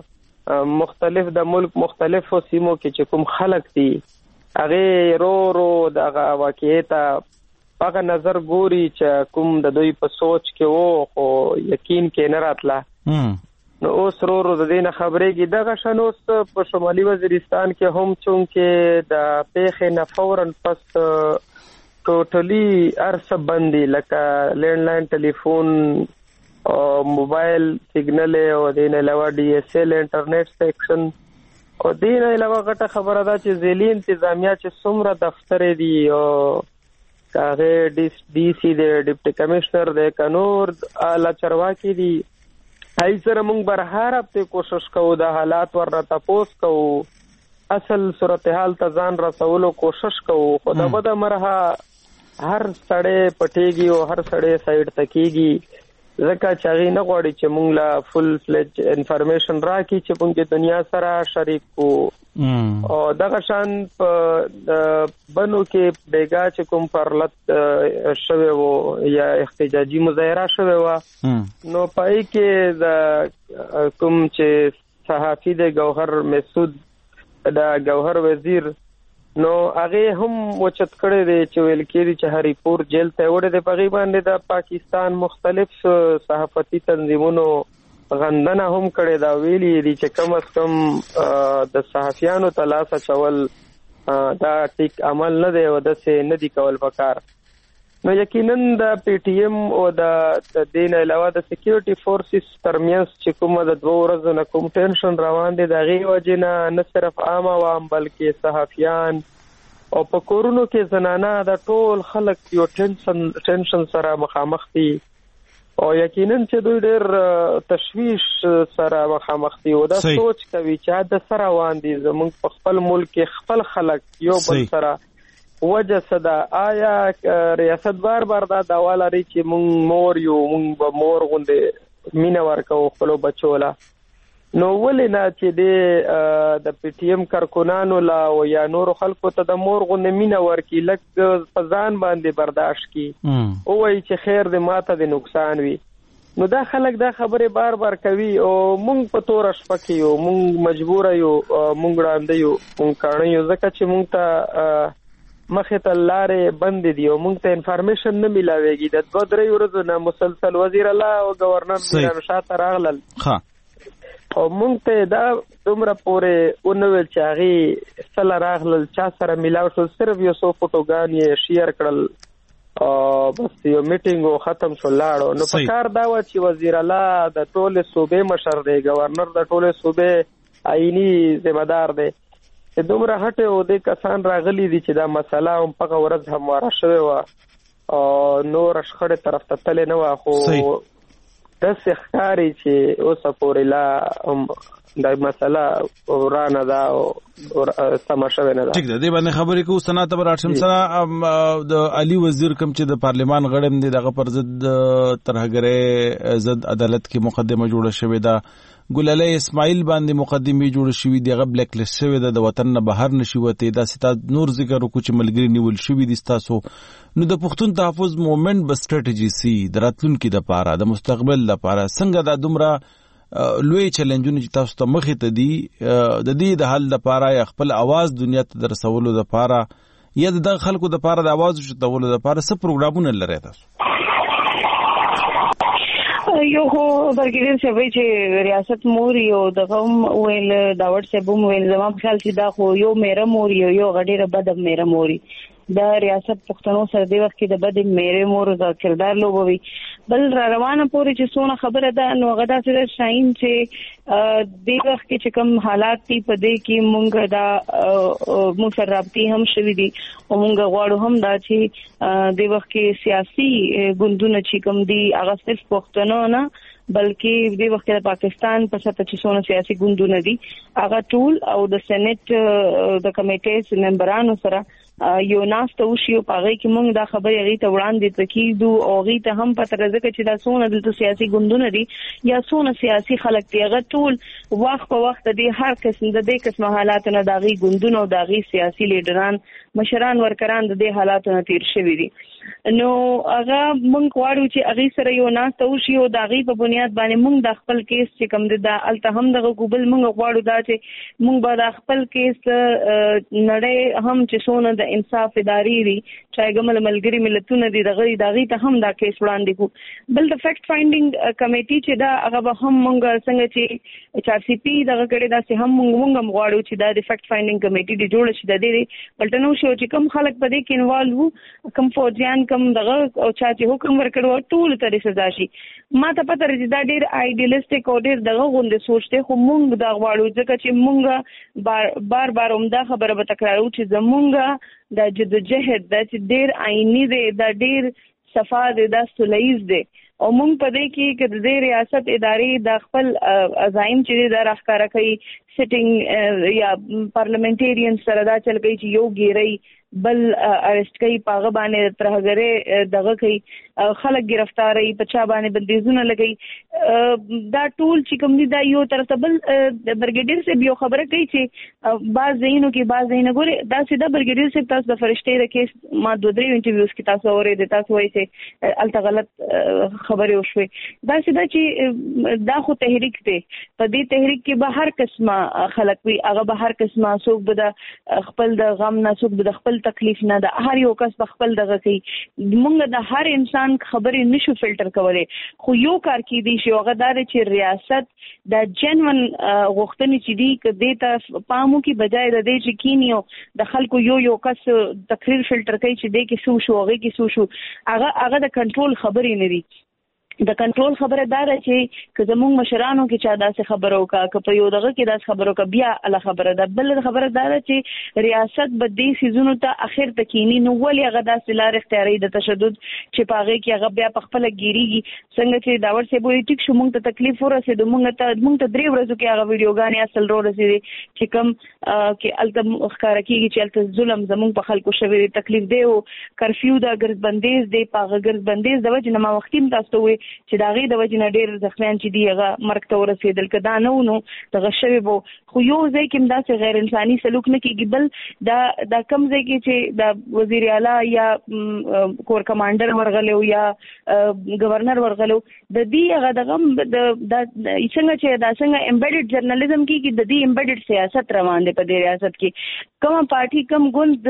مختلف د ملک مختلفو سیمو کې چې کوم خلک دي هغه رو رو دغه واقعیت هغه نظر ګوري چې کوم د دوی په سوچ کې وو خو یقین کې نه راتله. نو اوس رو رو د دې نه خبرېږي دغه شان اوس په شمالي وزیرستان کې هم چونکې د پیښې نه فوراً پس ټوټلی ارسه بندي لکه لینډلاین ټلیفون او موبایل سیګنل او د نه علاوه ډي اس ال انټرنیټ سیکشن او د نه علاوه غټه خبره ده چې ځلې انتظامیه چې څومره دفتر دي او هغه ډي سی د ډیپټي کمشنر د قانون اعلی چرواکي دي هي سره موږ برهار په کوشش کوو د حالات ورته تاسو کوو اصل صورتحال ته ځان رسولو کوشش کوو خو دا بده مرها هر سړی پټيږي او هر سړی سایډ تکيږي ځکه چې هغه نه غواړي چې موږ لا فل فلج انفارمیشن راکړي چې موږ د دنیا سره شریک کو او دغه شان په بنو کې بیګا چې کوم پرلط شوه وو یا احتجاجي مظاهره شوه وا نو پای کې د کوم چې صحافي د گوهر مسعود د گوهر وزیر نو هغه هم وچت کړي دي چې ویل کېږي چې هری پور جیل ته وړي د پغی باندې د پاکستان مختلف صحافتي تنظیمونو غندنه هم کړي دا ویلي دي چې کم از کم د صحافیانو تلاسه چول دا ټیک عمل نه دی او د څه نه دی کول پکار. نو یقینا د پی ټی ایم او د دین علاوه د سکیورټي فورسز ترمنځ چې کوم د دوه ورځې نه کوم ټینشن روان دي د غي وجنه نه صرف عام عوام بلکې صحافیان او په کورونو کې زنانه د ټول خلک یو ټینشن ټینشن سره مخامخ دي او یقینا چې دوی ډېر تشویش سره مخامخ دي او دا سوچ کوي چې د سره روان دي زموږ په خپل ملک کې خپل خلک یو بل سره وجه صدا آیا ریاست بار بار دا داوا لري چې مونږ مور یو مونږ به مور غوندې مینه ورکو خپل بچو لا نو ولې نه چې د د پی ټی ایم کارکونانو لا او یا نور خلکو ته د مور غو نمینه ورکی لکه په ځان باندې برداشت کی او وای چې خیر دې ماته د نقصان وي. نو دا خلک دا خبره بار بار کوي او مونږ په تور شپه کې یو مونږ مجبور یو مونږ وړاندې یو مونږ کاڼه یو ځکه چې مونږ ته مخې ته لارې بند دي او مونږ ته انفارمیشن نه ملاويږي. د دوه درې ورځې نه مسلسل وزیر الله او گورنر میران شاه ته راغلل او مونږ ته دا دومره پورې اونول چې هغه سره راغلل چا سره ملاو شو صرف یو څو فوټوګان یې شیر کړل او بس یو میټینګ ختم شو لاړو. نو په کار دا و چې وزیر الله د ټولې صوبې مشر دی، گورنر د ټولې صوبې آئینی ذمہ دار دی. دومره هټه او د کسان راغلي دي چې دا مسله هم په ورځ همواره شوې و او نور شخړې طرف ته تللی نه و. خو داسې ښکاري چې اوسه پورې لا دا مسله ورانه ده او سمه شوې نه ده. ټیک ده، دې باندې خبرې کوو. سنات بر هاشم سره د علي وزیر کوم چې د پارلمان غړی دی دغه پر ضد ترهګرۍ ضد عدالت کې مقدمه جوړه شوې ده. ګلالي اسماعیل باندې مقدمه جوړه شوې دی، هغه بلیک لیست شوې ده، د وطن نه بهر نشي وته. دا ستا نور ذکر وکړو چې ملګری نیول شوې دي تاسو. نو د پښتون تحفظ موومېنټ به سټریټجی سي د راتلونکو د پاره د مستقبل لپاره څنګه دا دومره لوی چیلنجونه چې تاسو ته مخې ته دي د دې د حل لپاره یا خپل आवाज دنیا ته درسولو لپاره یا د خلکو لپاره د आवाज شتولو لپاره څه پروګرامونه لري تاسو؟ یو خو برګیدل شوی چې ریاست مور یو دغه ویل داوړ صاحب ویل زما په خیال چې دا خو یو میره مور یو یو غډیره بد میره موري دا ریاست پښتنو سره دی وخت کې د بد میره مور د کردار لوبوي. بل را روانه پورې چې سونه خبره ده نو غدا سره شاین چې د وخت کې چې کوم حالات دي په دې کې مونږ دا مفرابتي هم شوي دي او مونږ غواړو هم دا چې د وخت کې سیاسي ګوندونه چې کوم دي هغه صرف پښتنو نه بلکې د وخت د پاکستان په سطح چې څونه سیاسي ګوندونه دي هغه ټول او د سېنات د کمیټې ممبرانو سره یو ناسته وشي او هغه کې موږ دا خبرې هغه ته وړاندې تکیدو او هغه ته هم پته راځي چې دا څونه د سیاسي ګوندونه دي یا څونه سیاسي خلک دي هغه ټول وخت په وخت د هر قسم د دې قسم حالاتو نه داغي ګوندونه او داغي سیاسي لیډران مشران ورکران د دې حالاتو نه تیر شوي دي. نو هغه موږ غواړو چې هغه سره یو ناسته وشي او داغي په بنیاد باندې موږ د خپل کیس چې کوم د الته هم دغه قبول موږ غواړو دا چې موږ به د خپل کیس نړۍ هم چې څونه د انصاف اداري دي چې ګمل ملګری ملتونه دي دغه داغي ته هم دا کیس وړاندې کو. بل د فیکټ فایندینګ کمیټي چې دا هغه به هم موږ څنګه چې ایچ آر سی پی دغه کړي دا چې هم موږ موږ غواړو چې دا د فیکټ فایندینګ کمیټي دی جوړ شي د دې پلټنو شو چې کوم خلک په دې کې انوالو وو کوم فوجیان کوم دغه او چا چې حکم ورکړو ټول ترې سزا شي. ما ته پته راځي دا ډېر آیډیالیسټیک او ډېر دغه غونډه سوچته خو موږ دا غواړو ځکه چې موږ بار بار بار عمده خبره به تکرارو چې زمونږ د جدوجہد د چې ډېر آئینی دی دا ډېر صفا دی دا سلیز دی او موږ په دې کې چې د ریاست ادارې د خپل عزایم چې د راخکاره کوي سټینګ یا پارلیمنټریان سره دا چل کوي چې یو ګیري بل ارست کوي پاغه باندې ترهګره دغه کوي خلک گرفتاري پچا باندې بندیزونه لګي دا ټول چې کوم دي دا یو طرف بل برګیډیر سے یو خبره کوي چې بعض زینو کې بعض زینو ګوري دا سیده برګیډیر سے تاسو د فرشتي د کیس ما دوه درې انټرویوز کې تاسو اورئ تاسو وایي چې الته غلط خبره وشوي دا سیده چې دا خو تحریک دی په دې تحریک کې به هر قسمه خلک وي هغه به هر قسمه څوک به د خپل د غم نه څوک به د خپل تکلیف نه د هر یو کس په خپل دغه کوي موږ د هر انسان خبرې نشو فلټر کولای خو یو کار کې دی چې هغه دار چې ریاست د جنون غوښتنې چې دی ک دیتا پامو کې بجای د دې چې کینیو د خلکو یو یو کس تقریر فلټر کوي چې دې کې سو شو هغه کې سو شو هغه هغه د کنټرول خبرې نه دی. د کنټرول خبره دا ده چې که زموږ مشرانو کې چا داسې خبره وکړه که په یو دغه کې داسې خبره وکړه بیا الله خبره ده. بل خبره دا ده چې ریاست به دې سیزونو ته اخر ته کینی نو ولې هغه داسې لارې اختیاري د تشدد چې په هغې کې هغه بیا په خپله ګیریږي څنګه چې داور صاحب وایي ټیک شو موږ ته تکلیف ورسېدو موږ ته موږ ته درې ورځو کې هغه ویډیوګانې اصل ورسېدې چې کوم کې هلته ښکاره کېږي چې هلته ظلم زموږ په خلکو شوی دی تکلیف دی او کرفیو ده ګرځبندیز دی په هغه ګرځبندیز د وجې نه ما وختي هم تاسو ته ووایي چې دا غي د وجنه ډیر زخمیان چې دی هغه مرګ ته ورسېدل کدا نه ونو دغه شوی بو خو یو ځای کې دا غیر انساني سلوک نه کیږي بل دا دا کم ځای کې چې د وزیر اعلی یا کور کمانډر ورغلو یا گورنر ورغلو د دې هغه دغه د څنګه چې دا څنګه امبیډډ جرنالیزم کې کې د دې امبیډډ سیاست روان دی په دې ریاست کې کوم پارټي کوم ګوند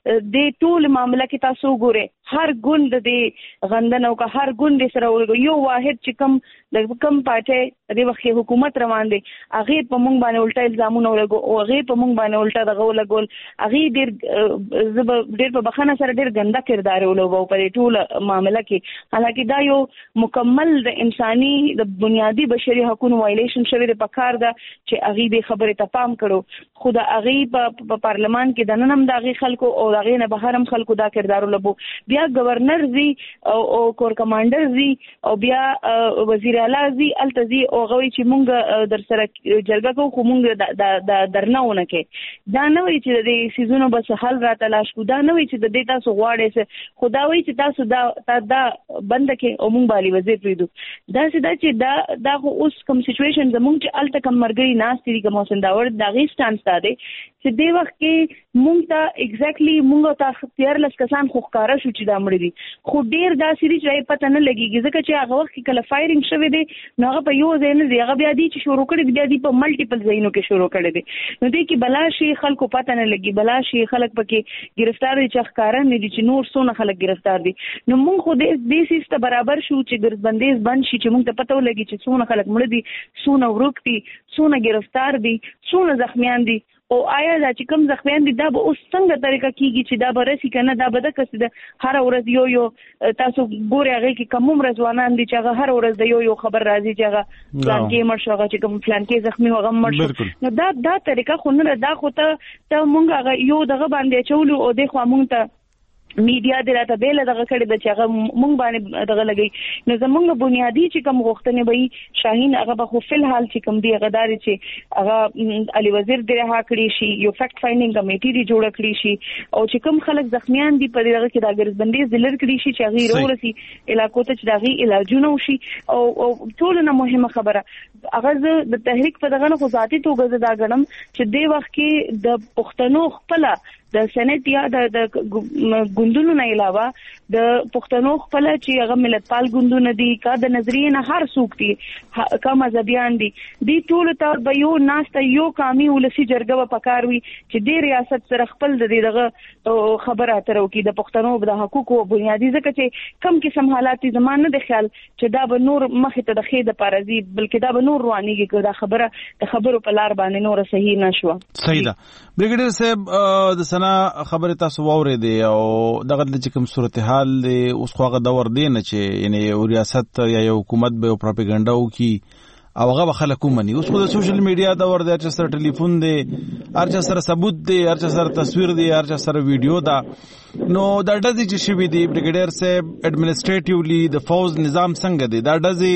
د ټول معاملې کې تاسو ګوره هر ګوند د غندنو کا هر ګوند سره یو واحد چې کوم د کوم پارټي د وخت حکومت روان دی هغه په مونږ باندې الټا الزامونه ولګو او هغه په مونږ باندې الټا دغه ولګول هغه ډیر زب ډیر په بخانه سره ډیر ګنده کردار ولوبو په ټول معاملې کې حالکه دا یو مکمل د انساني د بنیادی بشري حقوقو وایلیشن شوی د پکار دا چې هغه به خبره ته پام کړو خو دا هغه په پارلمان کې د ننم د هغه خلکو او هغه نه بهرم خلکو دا کردار ولوبو بیا گورنر زی او کور کمانډر زی او بیا وزیر اعلی زی التزی او غوي چې مونږ در سره جرګه کوو خو مونږ د درناونه کې دا نه وی چې د سيزونو بس حل را تلاش کو دا نه وی چې د دې تاسو غواړئ خدا وی چې تاسو دا دا بند کې او مونږ باندې وزیر پریدو دا سدا چې دا دا اوس کوم سچويشن زمونږ چې الته کم مرګري ناستې کوم سنداور دا غي سټانس ساده چې د وخت کې مونږ ته ایگزیکټلی مونږ ته اختیار لس کسان خو ښکارا شو چې دا مړ دي خو ډیر دا سړي چې پته نه لګيږي ځکه چې هغه وخت کې کله فایرینګ شوی دی نو هغه په یو ځای نه دی هغه بیا دی چې شروع کړی بیا دی په ملټیپل ځایونو کې شروع کړی دی نو دی کې بلاشي خلکو پته نه لګي بلاشي خلک پکې گرفتار دي چې ښکارا نه دي چې نور څونه خلک گرفتار دي نو مونږ خو دې دې سیسته برابر شو چې ګرځبندیز بند شي چې مونږ ته پته ولګي چې څونه خلک مړ دي څونه ورک دي څونه گرفتار دي څونه زخمیان دي او آیا دا چې کوم زخمیان دي دا به اوس څنګه طریقه کیږي چې دا به راسي کنه دا به د کس د هر ورځ یو یو تاسو ګوري هغه کې کوم ځوانان دي چې هغه هر ورځ د یو یو خبر راځي چې هغه پلان کې مر شو هغه چې کوم پلان کې زخمی هغه مر شو نو دا دا طریقه خو نه دا خو ته ته مونږ هغه یو دغه باندې چولو او د خو مونږ ته میډیا د راته بیل دغه کړي د چې هغه مونږ باندې دغه لګي نو زمونږ بنیادی چې کوم غوښتنې به شاهین هغه به خو فل حال چې کوم دی غداري چې هغه علي وزیر د رها کړی شي یو فیکټ فایندینګ کمیټي دی جوړ کړی شي او چې کوم خلک زخمیان دي په دغه کې د ګرځبندیز دلر کړی شي چې هغه ورسي علاقو ته چې دغه علاجونه وشي او ټول نه مهمه خبره هغه د تحریک په دغه خو ذاتي توګه دا غنم چې د وخت کې د پښتنو خپل د سنت یا د ګوندونو نه علاوه د پښتنو خپل چې هغه ملتپال ګوندونه دي کا د نظریه نه هر څوک دي کا مذهبيان دي د ټول ته به یو ناشته یو قومي ولسی جرګه پکار وي چې د ریاست سره خپل د دغه خبره اترو کې د پښتنو د حقوقو بنیادی ځکه چې کم قسم حالات زمانه د خیال چې دا به نور مخه ته د خېده پارازي بلکې دا به نور روانيږي دا خبره د خبرو په لار باندې نور صحیح نشو صحیح ده بریګیډر صاحب د سنا خبره تاسو ووري دي او دغه د کوم صورتحال دی اوس خوغه دور دی نه چې یعنی ریاست یا حکومت به پروپاګاندا وکي او هغه خلک ومني اوس خو د سوشل میډیا دور دی چې سره ټلیفون دی ارچا سره ثبوت دی ارچا سره تصویر دی ارچا سره ویډیو دا نو دا د دې چې شوی دی بریګیډر صاحب اډمنسټریټیولی د فوز نظام څنګه دی دا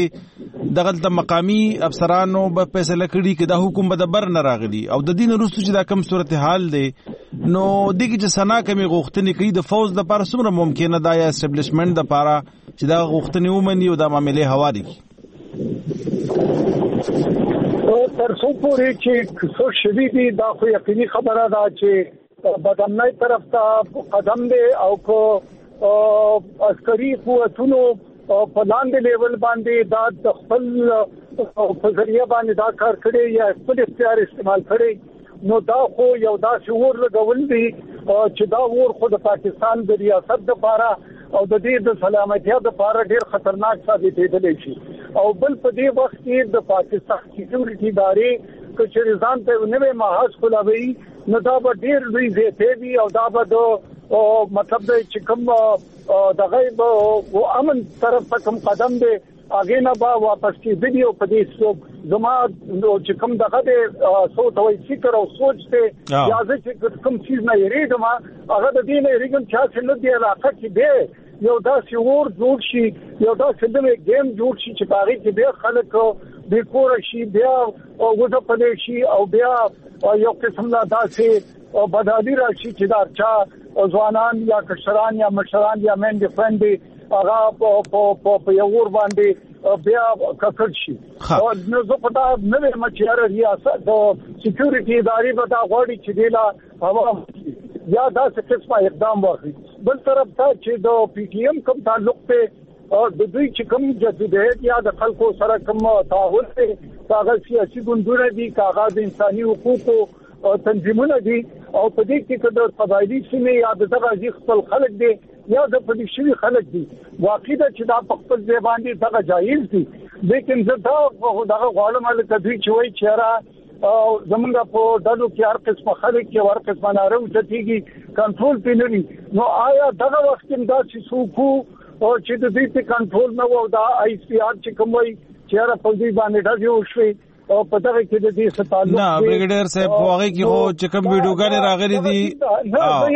د دغه د مقامی افسرانو په فیصله کړي چې د حکومت د بر نه راغلي او د دین وروسته چې دا کم صورتحال دی نو دغه چې سنا کمی غوښتنې کوي د فوز د لپاره څومره ممکنه ده یا اسټابلیشمنت د لپاره چې دا غوښتنې ومني او د معاملې هواري تر څو پورې چې څو شوي دي دا خو یقیني خبره ده چې بدامنۍ طرف ته قدم دی او کو عسکري قوتونو په لاندې لیول باندې دا د خپل په ذریعہ باندې دا کار کړي یا خپل اختیار استعمال کړي نو دا خو یو داسې ور لګول دي چې دا ور خو د پاکستان د ریاست لپاره او د دې د سلامتیا لپاره ډیر خطرناک ثابت کېدلی شي او بل په دې وخت کې د پاکستان سکیورټي ادارې چې ځان ته نوې محاذ خلاوي نو دا به ډیر لوی زیاتې وي او دا به د مطلب چې کوم د غیب او امن طرف ته کوم قدم دی هغه نه به واپس کېږي او په دې زما چې کوم دغه د سوچ او فکر او سوچ ته یا چې کوم چیز نه یریږم هغه د دې نه یریږم چې څنګه دی علاقه کې دی یو داسې ور جوړ شي یو داسې د گیم جوړ شي چې باغی کې بیا خلک به کور شي بیا وځه پدې شي او بیا یو قسم لا داسې بدادي راشي چې دا چا ځوانان یا کشران یا مشران یا مېندې فرندې هغه په په په یو ور باندې بیا ککړ شي او نو زه په دا نه مچاره ریاست د سکیورټي ادارې به دا غواړي چې دیلا هوا یا دا څه قسمه اقدام وکړي بل طرف ته چې د پی ټی ایم کوم تعلق ته او د دوی چې کوم جديدیت یا د خلکو سره کوم تعاون دی هغه سیاسي ګوندونه دي هغه د انساني حقوقو تنظیمونه دي او په دې کې د قبایلی سیمې یا د دغه خپل خلک دي یا د پولیسي خلک دي واقعي چې دا په خپل ځای باندې دغه جایز دي لیکن زه دا دغه غواړم چې دوی چې وایي چې را زمونږ په ډلو کې هر قسم خلک کې هر قسم نارو چتيږي کنټرول پینري نو آیا دغه وخت کې دا چې سوکو او چې د دې په کنټرول نه وو دا آی سی آر چې کوم وایي چې را په دې باندې دا جوړ شوی او په دغه کې د دې ستالو نه بریګیډر صاحب هغه کې هو چې کوم ویډیوګانې راغلي دي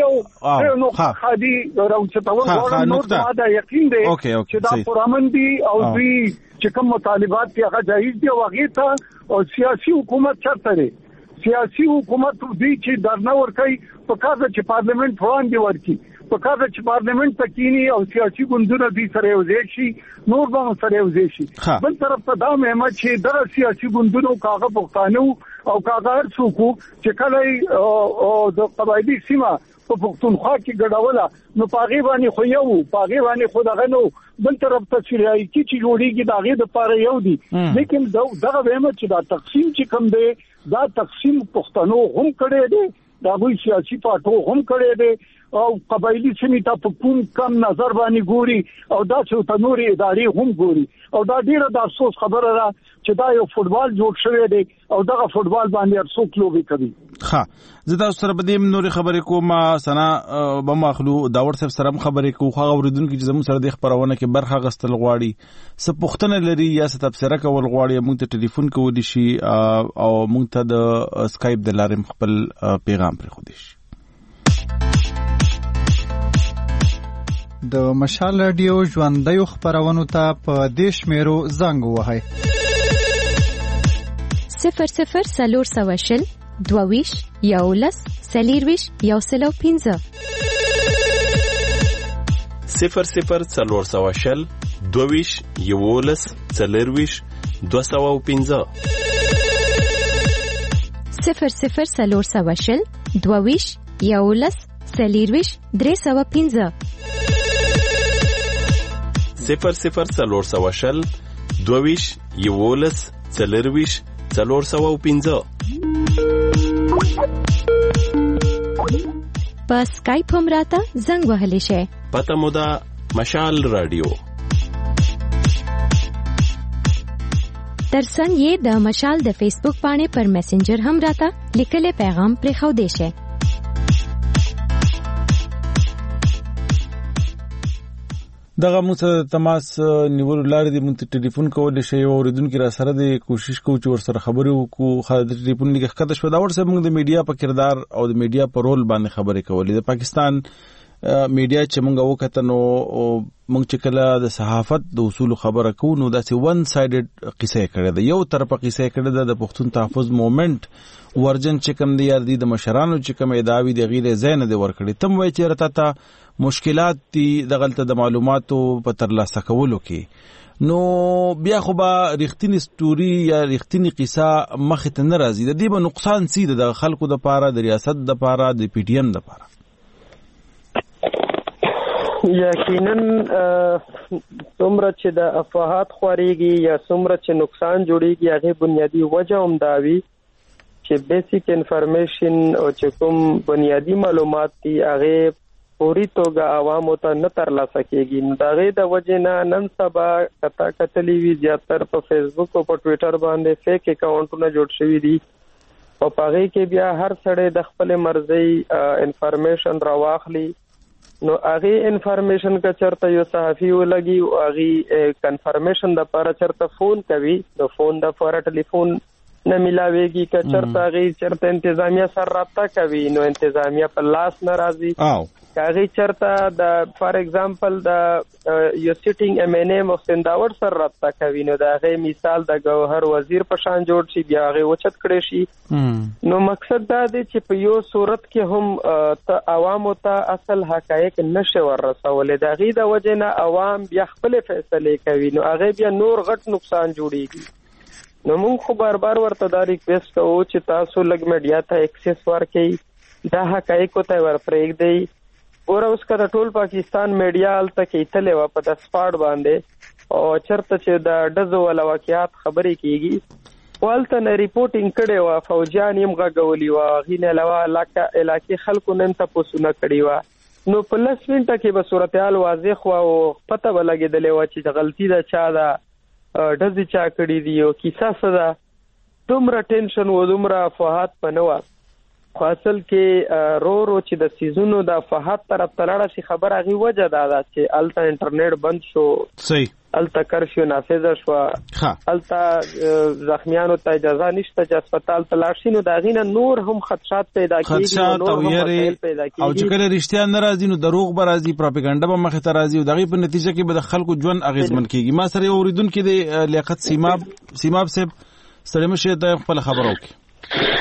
او نو خادي راوچتاول غواړم نو دا یقین دی چې دا پرامن دي او دوی چې کوم مطالبات دي هغه جایز دي او هغه ته او سیاسي حکومت چرته دی سیاسي حکومت دوی چې درنه ور کوي په کاغذ چې پارلیمنت وړاندې ورکړي په کاغذ چې پارلیمنت تکینی او سیاسي ګوندونه دي سره یوځای شي نور به سره یوځای شي بل طرف ته دا مهمه چې د سیاسي ګوندونو کاغذ پښتانه او کاغذ څوک چې کله او د قبایلی سیمه په پښتونخوا کې ګډوله نو پاغي باندې خو یو پاغي باندې خو دغه نو بل طرف ته سریای کی چې جوړیږي داغه د پاره یو دي لیکن دغه وهم چې دا تقسیم چې کوم دی دا تقسیم پښتنو هم کړي دي دا وی سیاسي پارټو هم کړي دي او قبایلی سیمې ته په کوم کم نظر باندې ګوري او دا چې تنوري ادارې هم ګوري او دا ډیره د افسوس خبره ده چې دا یو فوټبال جوړ شوی دی او دغه فوټبال باندې ارڅوک لوبي کوي ها زه تاسو سره به دې نوري خبرې کوم سنا به مخلو داور صاحب سره خبرې کوم خو اوریدونکو چې زموږ سره د خبرونه کې برخه غستل غواړي څه پوښتنه لري یا څه تبصره کول غواړي موږ ته ټلیفون کولی شي او موږ ته د سکایپ د لارې خپل پیغام پرې خو دي د مشال رادیو ژوندۍ خبرونو ته په دیش میرو زنګ وهاي صفر صفر سلور سواشل دوویش یولس سلیرویش یوسلو پینزه صفر صفر سلور سواشل دوویش یولس سلیرویش دوسو پینزه صفر صفر سلور سواشل دوویش یولس سلیرویش درې سوه پینزه صفر صفر سلور سوه شل دوویش یولس څلرویش څلور سوه او پنځه په سکایپ هم راته زنګ وهلی شئ. پته مو ده مشال رادیو. ترڅنګ یې د مشال د فیسبوک باندې پر میسنجر هم راته لیکلي پیغام پرې خو دی شئ. دغه موږ سره تماس نیول لارې د مونږ ټلیفون کول شي او اوریدونکو را سره د کوشش کوو چې ور سره خبرې وکړو. خا د ټلیفون لګه ښکته شو دا ور سره موږ د میډیا په کردار او د میډیا په رول باندې خبرې کولې. د پاکستان میډیا چې موږ وکړو نو موږ چې کله د صحافت د اصول خبره کوو نو دا سي ون سایډډ قصه کړه ده. یو طرفه قصه کړه ده د پښتون تحفظ موومېنټ ورجن چې کوم دی یار دي د مشرانو چې کوم ادعاوی د غیر زین دی ورکړي تم وای چې رته تا مشکلات دي د غلطه د معلوماتو په ترلاسه کولو کې نو بیا خو به رښتینی ستوري یا رښتینی قصه مخ ته ناراضي د دې به نقصان سي د خلکو د پاره د ریاست د پاره د پی ټی ایم د پاره. یقینا څومره چې د افواهات خوريږي یا څومره چې نقصان جوړيږي هغه بنیادی وجه هم داوي چې بیسیک انفارمیشن او چې کوم بنیادی معلومات دي هغه پوری توګه عوامو ته نه ترلاسه کیږي. نو دغه د وجه نه نن سبا کتا کتلی وی زیاتره په فیسبوک او په ټوئیټر باندې فیک اکاونټونه جوړ شوي دي او پاره کې بیا هر سړی د خپل مرزي انفارمیشن راواخلي. نو هغه انفارمیشن کا چرته یو صحافي ولګي او هغه کنفرمیشن د لپاره چرته فون کوي د فون د لپاره ټلیفون نه ملاويږي که چرته هغه چرته انتظامیه سره رابطه کوي نو انتظامیه په لاس ناراضي کاغی چرته د فار ایگزامپل د یو سیټینګ ایم ان ایم محسن داور سره رابطه کوي نو د هغه مثال د گوهر وزیر په شان جوړ شي بیا هغه وچت کړي شي نو مقصد دا دی چې په یو صورت کې هم ته عوامو ته اصل حقایق نشه ورسولې د غي د وجه نه عوام بیا خپل فیصله کوي نو هغه بیا نور غټ نقصان جوړيږي نو موږ خو بار بار ورته دا ریکوست کوو چې تاسو لګ میډیا ته ایکسس ورکړئ دا حقایق ته ورپرېږ دی اور اوس کله ټول پاکستان میډیا الته کې تلې و په د سپاړ باندې او چرته چې د ډزو ول واقعیات خبرې کیږي والته نه ریپورټینګ کړي و فوجان یې مغغولي و غینه لوا علاقه علاقې خلکو نن ته پوسونه کړي و نو په لس منټه کې به صورتحال واضح و او پته ولګېدلې و چې غلطي ده چا ده ډزې چا کړي دي او کیسه څه ده دومره ټینشن و دومره افواهات په نه و خو اصل کې رو رو چې د سیزونو د افواهات طرف ته لاړه شي خبره هغې وجه دا ده چې هلته انټرنیټ بند شو صحیح هلته کرفیو نافظه شوه هلته زخمیانو ته اجازه نشته چې هسپتال ته لاړ شي نو د هغې نه نور هم خدشات پیدا کېږي او چې کله رښتیا نه راځي نو دروغ به راځي پراپګانډه به مخې ته راځي او د هغې په نتیجه کې به د خلکو ژوند اغېزمن کېږي ما سره یو اورېدونکي دی لیاقت سیماب سیماب صاحب ستړی مه شئ ته خپله خبره وکړي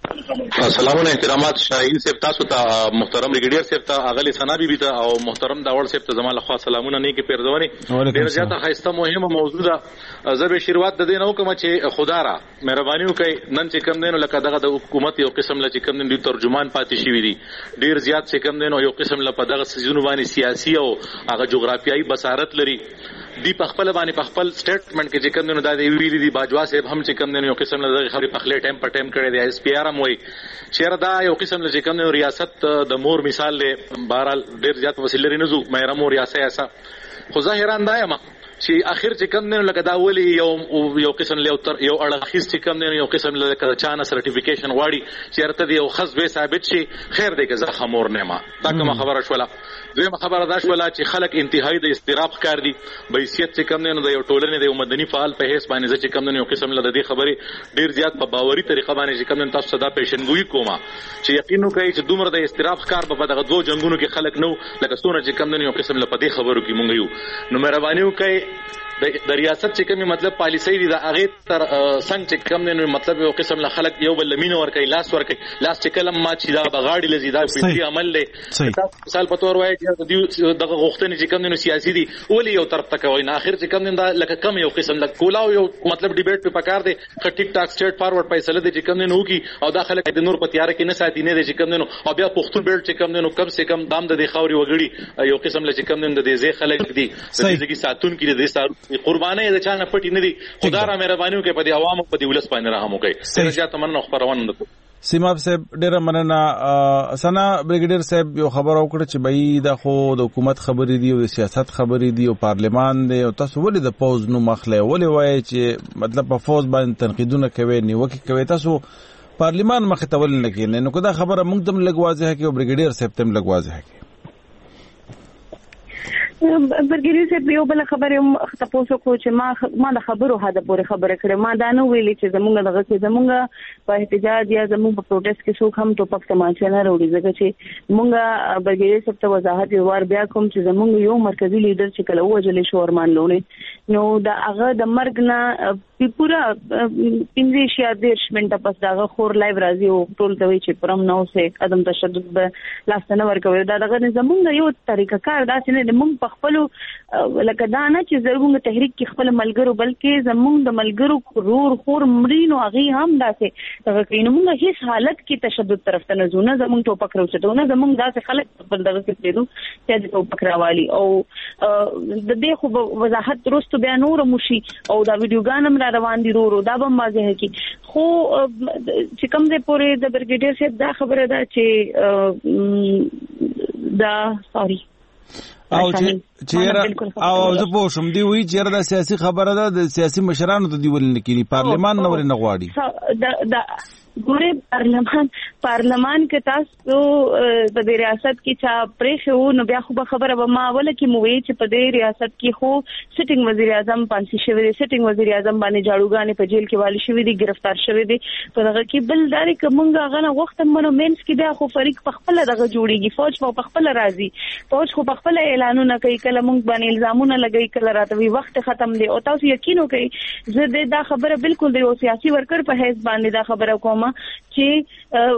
السلام علیکم احترامات شاهین صاحب تاسو ته محترم ریګډیر صاحب ته اغلی ثنا بی بی ته او محترم داور صاحب ته زموږ لخوا سلامونه نه کې پیرځونی ډیر زیاته خاصه مهمه موضوع ده زه به شروعات د دې نو کوم چې خدا را مهرباني وکړي نن چې کم دینو لکه دغه د حکومت یو قسم ل چې کم دین ترجمان پاتې شوی دي ډیر زیات چې کم دینو یو قسم ل په دغه سيزونو باندې سیاسي او هغه جغرافیایي بصارت لري دی په خپل باندې په خپل سټیټمنټ کې چې کوم نه د ویلي دي باجوا صاحب هم چې کوم نه یو قسم له خبرې په خپل ټایم په ټایم کړی دی اس پی آر هم وایي چیرې دا یو قسم له چې کوم نه ریاست د مور مثال له بهرال ډیر زیات وسیله لري نزو مې رمو ریاست ایسا خو ظاهرا دا یم چې اخر چې کوم نه لکه دا ولي یو یو قسم له یو اړخیز چې کوم نه یو قسم له چانه سرټیفیکیشن غواړي چیرته دی یو خاص به ثابت شي خیر دی که زه خمور نه ما دا کوم خبره شوله دویمه خبره دا شوله چې خلک انتهایی د استراب ښکار دي بحیثیت چې کوم نه د یو ټولنې د یو مدني فعال په حیث باندې چې کوم نه یو قسم له دې خبرې ډیر زیات په باوري طریقه باندې چې کوم نه تاسو صدا پیشنګوئی کوما چې یقین وکړئ چې دومره د استراب ښکار په دغه دوه جنگونو کې خلک نو لکه څونه چې کوم نه یو قسم له پدې خبرو کې مونږ یو نو مهرباني وکړئ د ریاست چې کومي مطلب پالیسي دي دا هغه تر څنګه چې کوم نه مطلب یو قسم له خلک یو بل لمینه ور کوي لاس ور کوي لاس چې کلم ما چې دا بغاړي لزیدا فکری عمل دی مثال په تور وایي چې دغه غوښتنې چې کوم نه سیاسي دي ولې یو طرف ته کوي نه اخر چې کوم نه لکه کم یو قسم لکه کولاو یو مطلب ډیبیټ په پکار دی خ ټیک ټاک سټریټ فارورډ فیصله دي چې کوم نه وکي او دا خلک د نور په تیار کې نه ساتي نه دي چې کوم نه او بیا پښتون بیلټ چې کوم نه کم سے کم دام د خاوري وګړي یو قسم له چې کوم نه د دې خلک دي د دې ساتون کې د دې قرباني د چانه پټی نه دي خدا را مهرباني وکړي په دې عوامو په دې ولس باندې رحم وکړي ډېر زیات مننه خبرونه نکو سیماب صاحب ډېر مننه سنا بریګیډیر صاحب یو خبر وکړه چې بای د خو د حکومت خبرې دي او د سیاست خبرې دي او پارلمان دی او تاسو ولې د پوز نو مخله ولې وایي چې مطلب په فوز باندې تنقیدونه کوي نیوکه کوي تاسو پارلمان مخ ته ولې نه کینې نو دا خبره موږ تم لګ واضح کوي او بریګیډیر صاحب تم لګ واضح کوي برګری صاحب یو بل خبره تاسو کو چې ما ما د خبرو هدا پورې خبره کړې ما دا نه ویلې چې زمونږ دغه چې زمونږ په احتجاج یا زمونږ په پروټیست کې څوک هم ټوپک تماچا نه وروړي ځکه چې مونږ برګری صاحب ته وضاحت ور بیا کوم چې زمونږ یو مرکزی لیډر چې کله وجلې شو ارمان لونې نو دا هغه د مرګ نه پورا پنځه شیا دیرش منټه پس دا خور لایو راځي او ټول ته وی چې پرم نو سه قدم تشدد به لاس نه ورکوي دا دغه زمونږ یو طریقه کار دا چې نه مونږ خپل لکه دا نه چې زرګونو تحریک کې خپل ملګرو بلکې زمونږ د ملګرو رور خور مرینو هغه هم داسې دغه کینو موږ هیڅ حالت کې تشدد طرف ته نه زونه زمونږ ټوپک راوچته نه زمونږ داسې خلک خپل دغه کې پیدو چې د ټوپک راوالي او د دې خو وضاحت درست بیا نور مشي او دا ویډیوګان هم را روان دي ورو دا به واضح کی خو چې کوم دې پورې د برګیډیر صاحب دا خبره ده چې دا سوري او چې چیرې او زه پوه شم دی وی چیرې د سیاسي خبره ده د سیاسي مشرانو ته دی ولنه کینی پارلمان نه ورنه غواړي دا ګوره پارلمان پارلمان کې تاسو په دې ریاست کې چا پرې خو نو بیا خو به خبره به ما ولا کې مو وی چې په دې ریاست کې خو سټینګ وزیر اعظم پانسی شوی دی سټینګ وزیر اعظم باندې جاړوګانې په جیل کې والی شوی دی گرفتار شوی دی په دغه کې بل داري کومه غنه وخت منو مینس کې بیا خو فریق په خپل دغه جوړیږي فوج په خپل راځي فوج خو په خپل اعلانونه کوي کله مونږ باندې الزامونه لګي کله راته وی وخت ختم دی او تاسو یقین وکړئ زه دا خبره بالکل د یو سیاسي ورکر په حیث باندې دا خبره کوم چې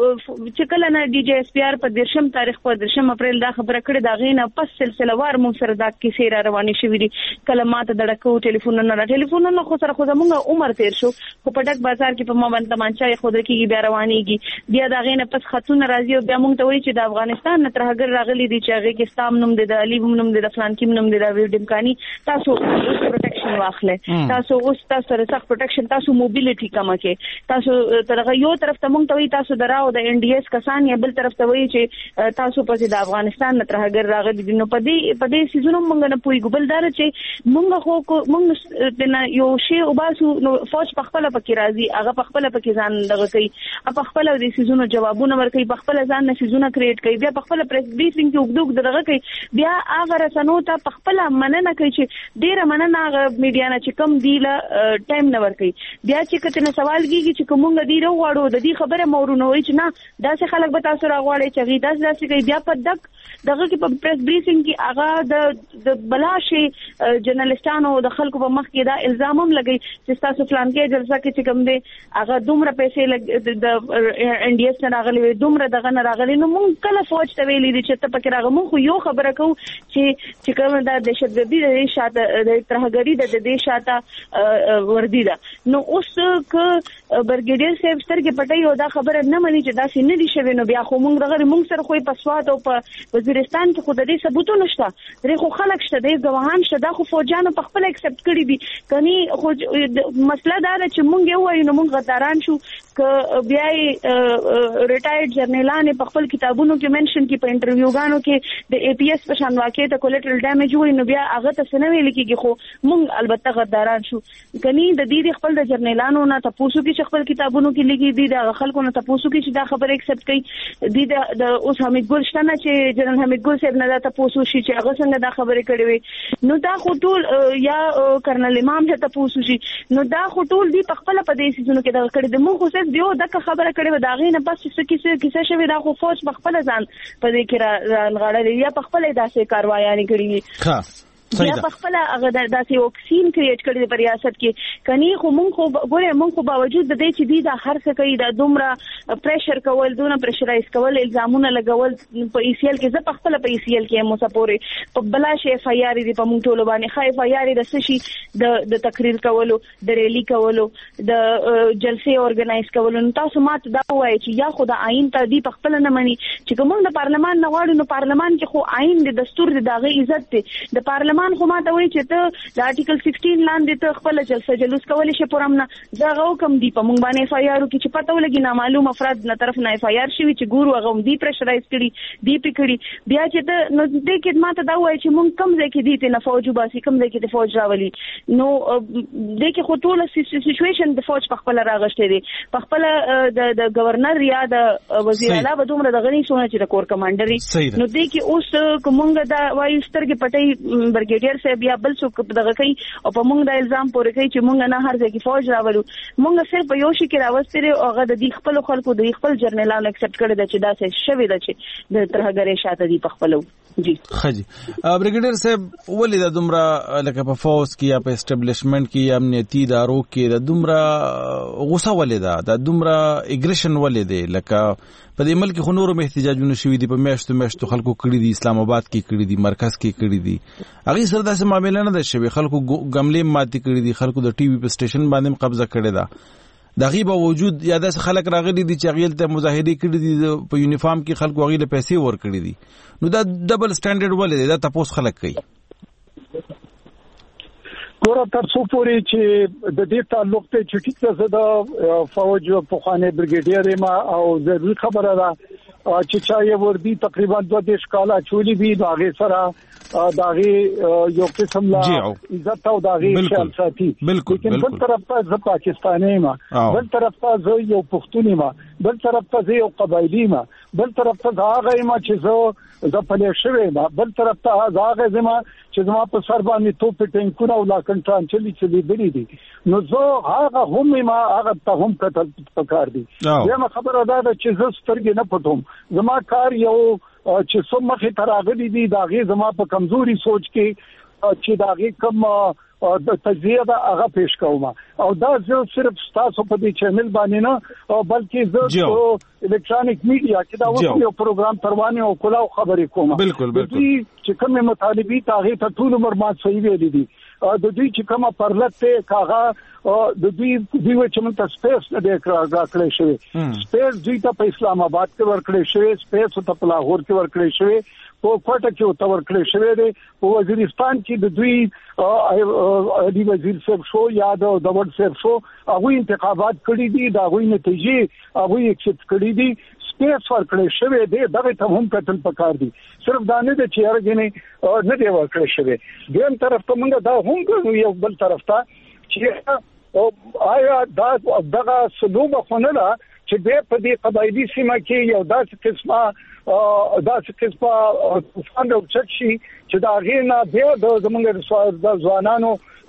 چې کله نه ډي جی ایس پی آر په درشم تاریخ په درشم اپریل دا خبره کړې دا غینه پس سلسله وار مون سره دا کیسې را روانې شوې دي کله ماته دړکو ټلیفونونه را ټلیفونونه خو سره خو زمونږ عمر تیر شو خو په ډک بازار کې په ما باندې تمانچا خو د کېږي بیا روانېږي بیا دا غینه پس خطونه راځي او بیا مونږ ته وایي چې د افغانستان نه ترهګر راغلي دي چې هغه کې ستام نوم دی د علي نوم دی د فلان کیم نوم دی د ډمکاني تاسو پروټیکشن واخلې تاسو اوس تاسو سره سخت پروټیکشن تاسو موبیلیټي کم کې تاسو ترغه یو طرف ته مونږ ته وایي تاسو دراو د ان ډي اس کسان یا بل طرف ته وایي چې تاسو په د افغانستان نه ترهګر راغلي دي نو په دې په دې سيزونو مونږ نه پوي ګبلدار چې مونږ خو مونږ د یو شی او باسو نو فوج په خپل پکې راځي هغه په خپل پکې ځان دغه کوي په خپل د سيزونو جوابونه ورکوي په خپل ځان نه سيزونه کریټ کوي بیا په خپل پریس بریفینګ کې وګدوګ دغه کوي بیا هغه رسنو ته په خپل مننه کوي چې ډیره مننه هغه میډیا نه چې کم دی له ټایم نه ورکوي بیا چې کته نه سوال کیږي چې کومه دی وروړو د دې خبره مورونه وای چې نه داسې خلک به تاسو راغواړي چې غي داسې داسې کوي بیا په دک دغه کې په پریس بریفینګ کې هغه د د بلاشي جرنالستانو د خلکو په مخ کې دا الزام هم لګي چې تاسو فلان کې جلسه کې چې کوم دی هغه دومره پیسې لګ د ان ډي اس نه راغلي دومره دغه نه راغلي نو مونږ کله فوج ته ویلي دي چې ته پکې راغلو مونږ یو خبره کوو چې چې کوم دا دهشتګردي د شاته د ترهګری د دې شاته وردی ده نو اوس ک برګیډیر صاحب سترګې پټي او دا خبره نه مني چې دا سینې دي شوی نو بیا خو مونږ دغه مونږ سره خو په سواد او په وزیرستان کې خو د دې ثبوتونه شته درې خو خلک شته د ګواهان شته دا خو فوجانو په خپل اکسپټ کړی دي کني خو مسله دا ده چې مونږ یو وایو نو مونږ غداران شو ک بیا ریټایرډ جرنیلان په خپل کتابونو کې منشن کې په انټرویوګانو کې د اي پی ایس په شان واقع ته کولیټرل ډیمیج وای نو بیا هغه ته سنوي لیکيږي خو مونږ البته غداران شو کني د دې خپل د جرنیلانو نه تاسو کې خپل کتابونو کې لیکي دي د خلکو نه تاسو کې چې دا خبره اکسپټ کوي دي د اوس حمید ګل شته نه چې جنرال حمید ګل صاحب نه دا تاسو شي چې هغه څنګه دا خبره کړې وي نو دا خو ټول یا کرنل امام ته تاسو شي نو دا خو ټول دي په خپل په دې سيزونو کې دا کړې د مونږ خو څه دیو دا خبره کړې دا غي نه بس څه کیسه کیسه شوی دا خو فوج په خپل ځان په دې کې راغړل یا په خپل داسې کاروایانه کړې ښه یا په خپل هغه داسې وکسین کریټ کړی په ریاست کې کني خو مونږ خو ګوره مونږ خو باوجود د دې چې دی دا هر څه کوي دا دومره پریشر کول دونه پریشرایز کول الزامونه لګول په ای سی ال کې زه په خپل په ای سی ال کې مو سپورې په بلاش اف ای آر دی په مونږ ټول باندې خای اف ای آر د سشي د د تقریر کولو د ریلی کولو د جلسې اورګنایز کولو تاسو ماته دا وایي چې یا خو د آئین ته دی په خپل نه مني چې کوم د پارلمان نه واړو نو پارلمان کې خو آئین د دستور د داغه عزت دی د پارلمان خو ما ته وایي چې ته د آرټیکل سیکسټین لاندې ته خپل جلسه جلوس کولی شي پرم نه دا غو کم دی په مونږ باندې اف ای آر کې چې پته ولګي نامعلوم افراد نه طرف نه اف ای آر شوی چې ګورو هغه دی پرشرایز کړي دی پکړي بیا چې ته نو دې کې ما ته دا وایي چې مونږ کم ځای کې دي ته نه فوج باسي کم ځای کې ته فوج راولي نو دې کې خو ټول سچويشن د فوج په خپل راغشته دي په خپل د د گورنر یا د وزیر اعلی به دومره د غنی سونه چې د کور کمانډري نو دې کې اوس کومګه دا وایي سترګې پټي برګیډیر بیا بل څوک دغه کوي او په موږ د الزام پورې کوي چې موږ نه هر ځای کې فوج راولو موږ صرف یو شي کې راوستره او هغه د دې خپل خلکو د خپل جرنیلانو اکسپټ کړی د چې دا څه شوی د چې د ترهګرې شاته دی په خپلو جی خجی برګیډیر صاحب ولې د دومره لکه په فوج کې یا په اسټابلیشمنت کې یا امنیتي ادارو کې د دومره غوسه ولې ده د دومره اګریشن ولې ده لکه په دې ملک خو نورو احتجاجونه شوي دي په میاشتو میاشتو خلکو کړی دي اسلام آباد کې کړی دي مرکز کې کړی دي هغه سره داسې معاملې نه ده شوي خلکو ګملې ماتي کړی دي خلکو د ټي وي په سټیشن باندې قبضه کړی ده د غیب وجود یا د خلک راغلي دي چې غیل ته مظاهره کړی دي په یونیفارم کې خلکو غیله پیسې ور کړی دي نو دا ډبل سټانډرډ ولې دا تاسو خلک کوي ګوره تر څو پورې چې د دې تعلق ته چې څه د فوج په خانه برګیډیر ما او ضروري خبره ده چې چا یې وردی تقریبا دوه دیش کاله چولی وی دا غي سره داغي یو قسم لا عزت او داغي خیال ساتي لیکن بل طرف ته ز پاکستاني ما بل طرف ته ز یو پښتوني ما بل طرف ته ز یو قبایلی ما بل طرف ته هغه ما چې زه ز پلې شوی ما بل طرف ته هغه زما چې زما په سر باندې توپ ټینکونه او لا کنټران چلی چلی بری دي نو زه هغه هم ما هغه ته هم کتل پکار دي یم خبره ده چې زه سترګې نه پټوم زما کار یو چې څو مخې تراغلي دي داغه زما په کمزوري سوچ کې چې داغه کم د تجزیه دا هغه پیش کوم او دا زه صرف تاسو په دې چینل باندې نه بلکې زه الکترونیک میډیا کې دا اوس یو پروګرام تروانه او کلاو خبرې کوم بالکل بالکل چې کوم مطالبي تاغه ته ټول عمر ما صحیح ویلي دي د دوی چې کومه پرلته کاغه د دوی دوی چې موږ ته سپیس نه راکړی شوی سپیس دوی ته په اسلام آباد کې ورکړی شوی سپیس ته په لاهور کې ورکړی شوی په کوټه کې ته ورکړی شوی دی په وزیرستان کې د دوی علي وزیر صاحب شو یا د داوود صاحب شو هغه انتخابات کړی دي دا غوي نتیجې هغه ایکسپټ کړی دي سپیس ورکړی شوی دی دغه ته هم کتل پکار دي صرف دا نه د چیرګنې نه دی ورکړی شوی دیم طرف ته موږ دا هم کوو یو بل طرف ته چې آیا دا دغه سلوب خونه چې به په دې قبایلی سیمه کې یو داسې قسمه داسې قسمه طوفان راوچت شي چې دا غینا بیا د زمونږ د ځوانانو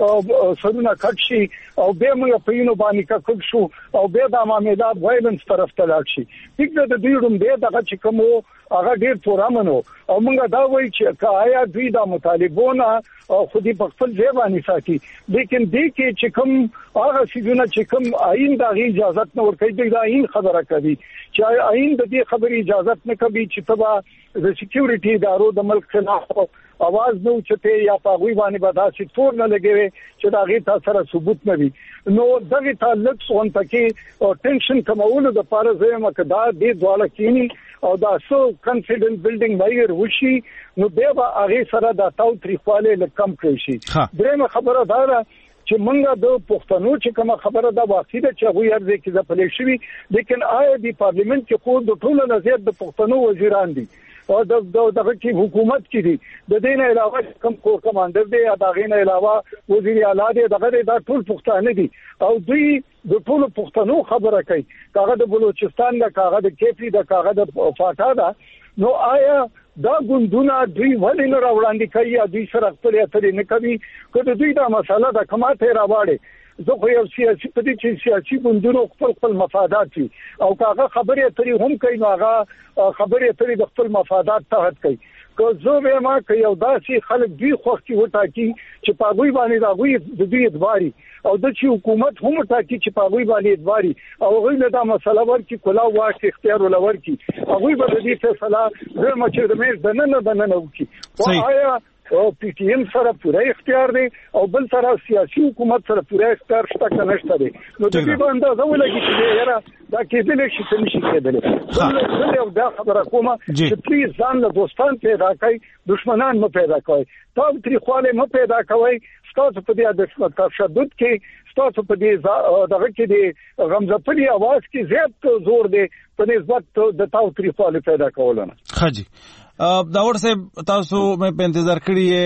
سرونه کټ شي او به موږ په یینو باندې کټ شو او به د معاملات وایلنس طرف ته لاړ شي دغه د دې روم به دغه چې کوم هغه ډیر پورامنو او موږ دا وایي چې کایا دوی د مطالبونه خودي په خپل ځای باندې ساتي لیکن دې کې چې کوم هغه سيزونه چې کوم آئین د اجازه نه ورکړي د آئین خبره کوي چې آئین د دې خبري اجازه نه کوي چې تبا د سکیورټي ادارو د ملک خلاف आवाज نو چته یا پاغوي باندې بداسي تور نه لګوي چې دا غي تاسو سره ثبوت نه وي نو دغه تعلق سون تکي ټینشن کمولو د پاره زما کدا دې دواله کینی او دا سو کانفیډنس بلډینګ مایر وشي نو به هغه سره دا تاو تریخواله لکم کړی شي درېمه خبره دا ده چې مونږه د پښتنو چې کومه خبره دا واقعي ده چې هغه یې ځکه چې ځپلې شوی لیکن آیا د پارلیمنت کې خو د ټولو نظر د پښتنو وزیران دي او د دغه کې حکومت کې دي د دې نه علاوه کوم کور کمانډر دی دا غي نه علاوه وزیر اعلی دی دغه دا ټول پښتانه دي او دوی د ټول پښتنو خبره کوي کاغه د بلوچستان دا کاغه د کیفی دا کاغه د فاټا دا نو آیا دا ګوندونه دوی ولې نه راوړاندې کوي یا دوی سره خپل اترې نه کوي کله دوی دا مسله دا کماته راوړي زه خو یو سیاسي په دې چې سیاسي ګوندونو خپل خپل مفادات دي او کاغه خبرې اترې هم کوي نو هغه خبرې اترې د خپل مفادات تحت کوي که زه به ما کوي یو داسې خلک دوی خوښ کی وټاکي چې پاغوي باندې راغوي د دې ادواري او د چې حکومت هم ټاکي چې پاغوي باندې ادواري او هغه دا مسله ورکي کلا واش اختیار ولور کی هغه به دې فیصله زه مچ د مې د نن د نن وکي وایا او پی ټی ایم سره پوره اختیار دی او بل سره سیاسي حکومت سره پوره اختیار شته کنه شته دی نو د دې باندې زه ولګی چې یاره دا کېدل شي چې نشي کېدل زه یو دا خبره کوم چې پلیز ځان له دوستان پیدا کړئ دشمنان مو پیدا کړئ تاسو تری خواله مو پیدا کوئ تاسو په دې د تشدد کې تاسو په دې دغه کې د غمزپلي आवाज کې زیات زور دی په نسبت د تاسو تری خواله پیدا کولونه خاجي داور صاحب تاسو مې په انتظار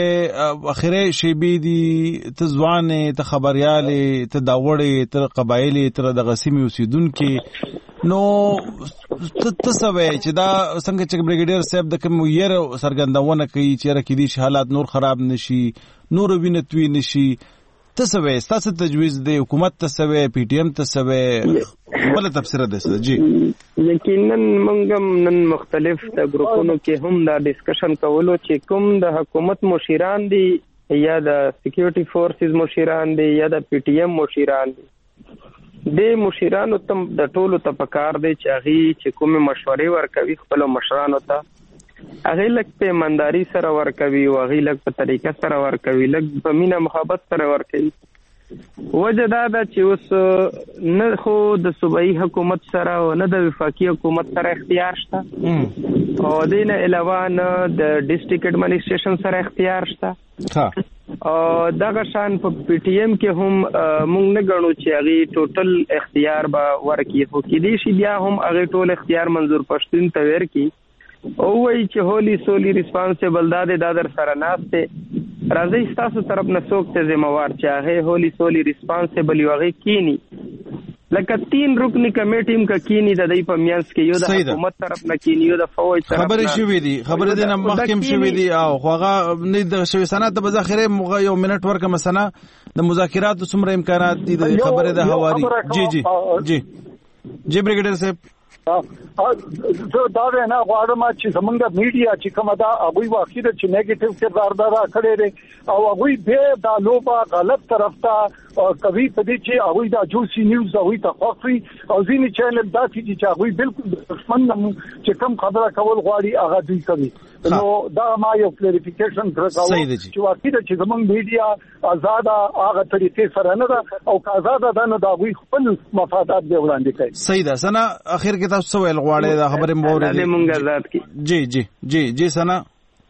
کړی اخیره شیبې دي ته ځوانې ته خبريالې ته داوړې ته قبایلې ته د غسیمي اوسیدونکو نو ته سوي چې دا څنګه چې بریګیډیر صاحب د کوم یې سرګندونه کوي چې راکې دي حالات نور خراب نشي نور وینتوي نشي ته سوي ستاسو تجویز دی حکومت ته سوي پی ټی ایم ته سوي بل تفسیر ده جی یقینا موږ نن مختلف ګروپونو کې هم دا ډسکشن کولو چې کوم د حکومت مشیران دي یا د سکیورټي فورسز مشیران دي یا د پی ټی ایم مشیران دي د مشیرانو تم د ټولو ته پکار دي چې هغه چې کوم مشورې ورکوي خپل مشرانو ته هغه لکه په ایمانداري سره ورکوي او هغه لکه په طریقه سره ورکوي لکه په مینا محبت سره ورکوي وجه دا ده چې اوس نه خو د صوبایي حکومت سره او نه د وفاقي حکومت سره اختیار شته او د نه علاوه نه د ډیسټریکټ ایڈمنسټریشن سره اختیار شته او دغه شان په پی ټی ایم کې هم مونږ نه غنو چې هغه ټوټل اختیار به ورکی خو کې دي شي بیا هم هغه ټول اختیار منظور پښتون ته ورکی او وایي چې هولي سولي ریسپانسیبل دا د در سره ناشته راځي تاسو طرف نه څوک ته ذمہوار چې هغه هولي سولي ریسپانسیبل یو هغه کینی لکه تین رکنی کمیټی هم کینی د دې په میانس کې یو د حکومت طرف نه کینی یو د فوج طرف خبرې شوې دي خبرې دې نه محکم شوې دي او هغه نه د شوې سند په ذخیره مغه یو منټ ورکه مثلا د مذاکرات څومره امکانات دي د خبرې د حواري جی جی جی جی بریګیډر صاحب زه دا نه غواړم چې زمونږ میډیا چې کومه دا هغه واقعي د چې نیگیټیو کردار دا کړی دی او هغه به دا لوبه غلط طرف ته کوي په دې چې هغه دا جوسي نیوز هغه ته خوفي او ځینې چینل دا چې هغه بالکل دښمن چې کوم خبره کول غواړي هغه دوی کوي نو دا ما یو کلیریفیکیشن درکاو چې واقعي د چې زمونږ میډیا آزاد هغه طریقې سره نه ده او آزاد ده نه دا وی خپل مفادات دی وړاندې کوي صحیح ده سنا اخر کې تاسو ویل غواړئ دا خبره مو ورته مونږ آزاد کی جی جی جی جی سنا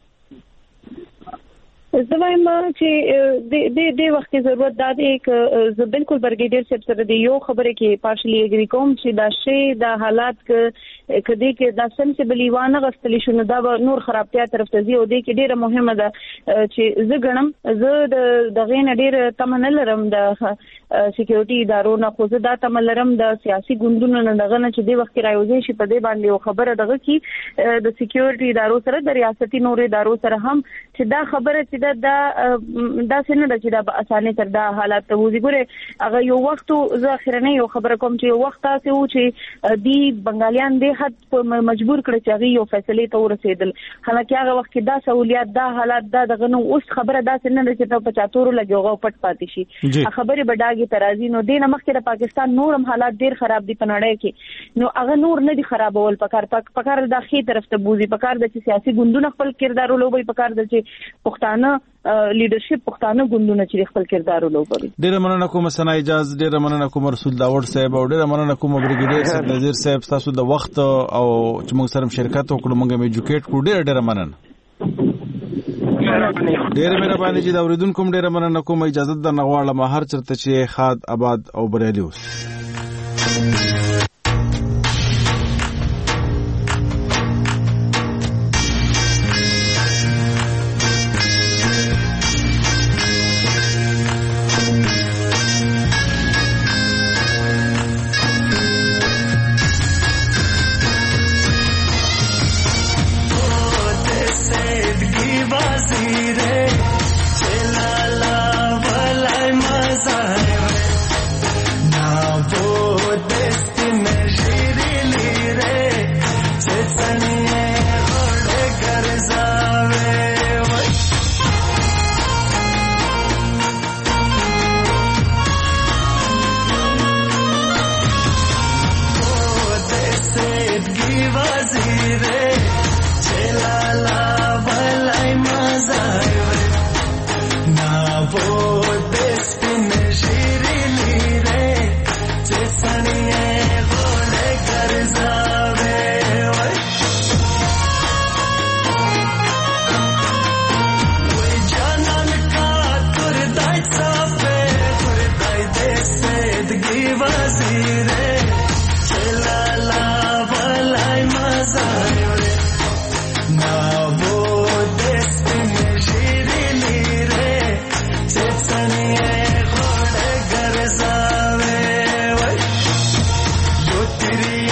زمایم چې د د د وخت ضرورت دا دی ک زه بالکل برګیډر صاحب سره دی یو خبره کې پارشلی اګری کوم چې دا شی د حالات ک کدی کې د سنسبلی وانه غستلی شنو دا نور خرابتیا طرف ته زی او دی کې ډیره مهمه ده چې زه غنم زه د دغه نه ډیر تمنل لرم د سکیورټي ادارو نه خو زه دا تمنل لرم د سیاسي ګوندونو نه دغه نه چې د وخت راوځي شي په دې باندې یو خبره دغه کې د سکیورټي ادارو سره د ریاستي نور ادارو سره هم چې دا خبره چې دا دا دا څنګه د چې دا اسانه تر دا حالات ته وځي ګوره هغه یو وخت زه اخرنه یو خبره کوم چې یو وخت تاسو و چې دی بنگالیان د حد مجبور کړ چې هغه یو فیصله ته ورسېدل حالکه هغه وخت دا سہولیات دا حالات دا دغه نو اوس خبره دا څنګه چې په پچاتورو لګیوغه پټ پاتې شي خبره بډاګي ترازی نو دینه مخکې د پاکستان نورم حالات ډیر خراب دي په نړۍ کې نو هغه نور نه دي خرابول پکار پکار د اخی طرف ته بوزي پکار د سیاسي ګوندونو خپل کردار ولوبي پکار د چې پښتانه لیډرشپ پښتانه ګوندونه چې خپل کردار ولوبي ډیر مننه کوم سنا اجازه ډیر مننه کوم رسول داوود صاحب او ډیر مننه کوم بریګیډر صاحب نذیر صاحب تاسو د وخت او چې موږ سره شرکت وکړو موږ مې ایجوکیټ کړو ډیر ډیر مننه ډیر مهرباني چې دا اوریدونکو کوم ډیر مننه کوم اجازه د نغواړم هر چرته چې خاد آباد او بریالي اوس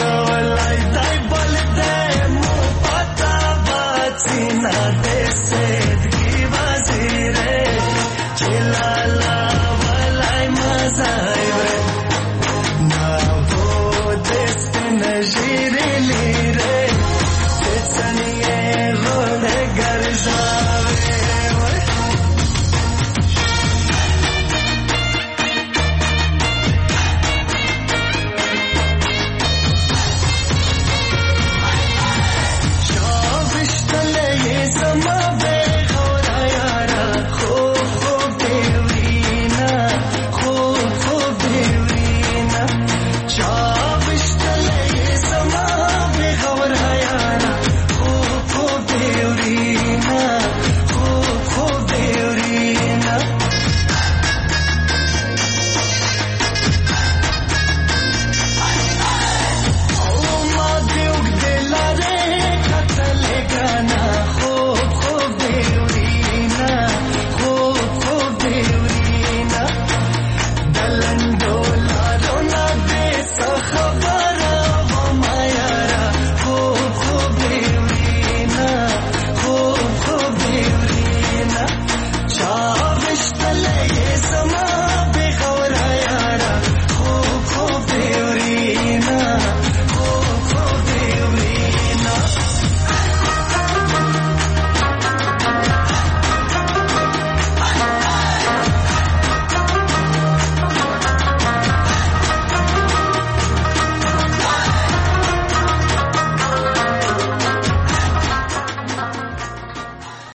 They say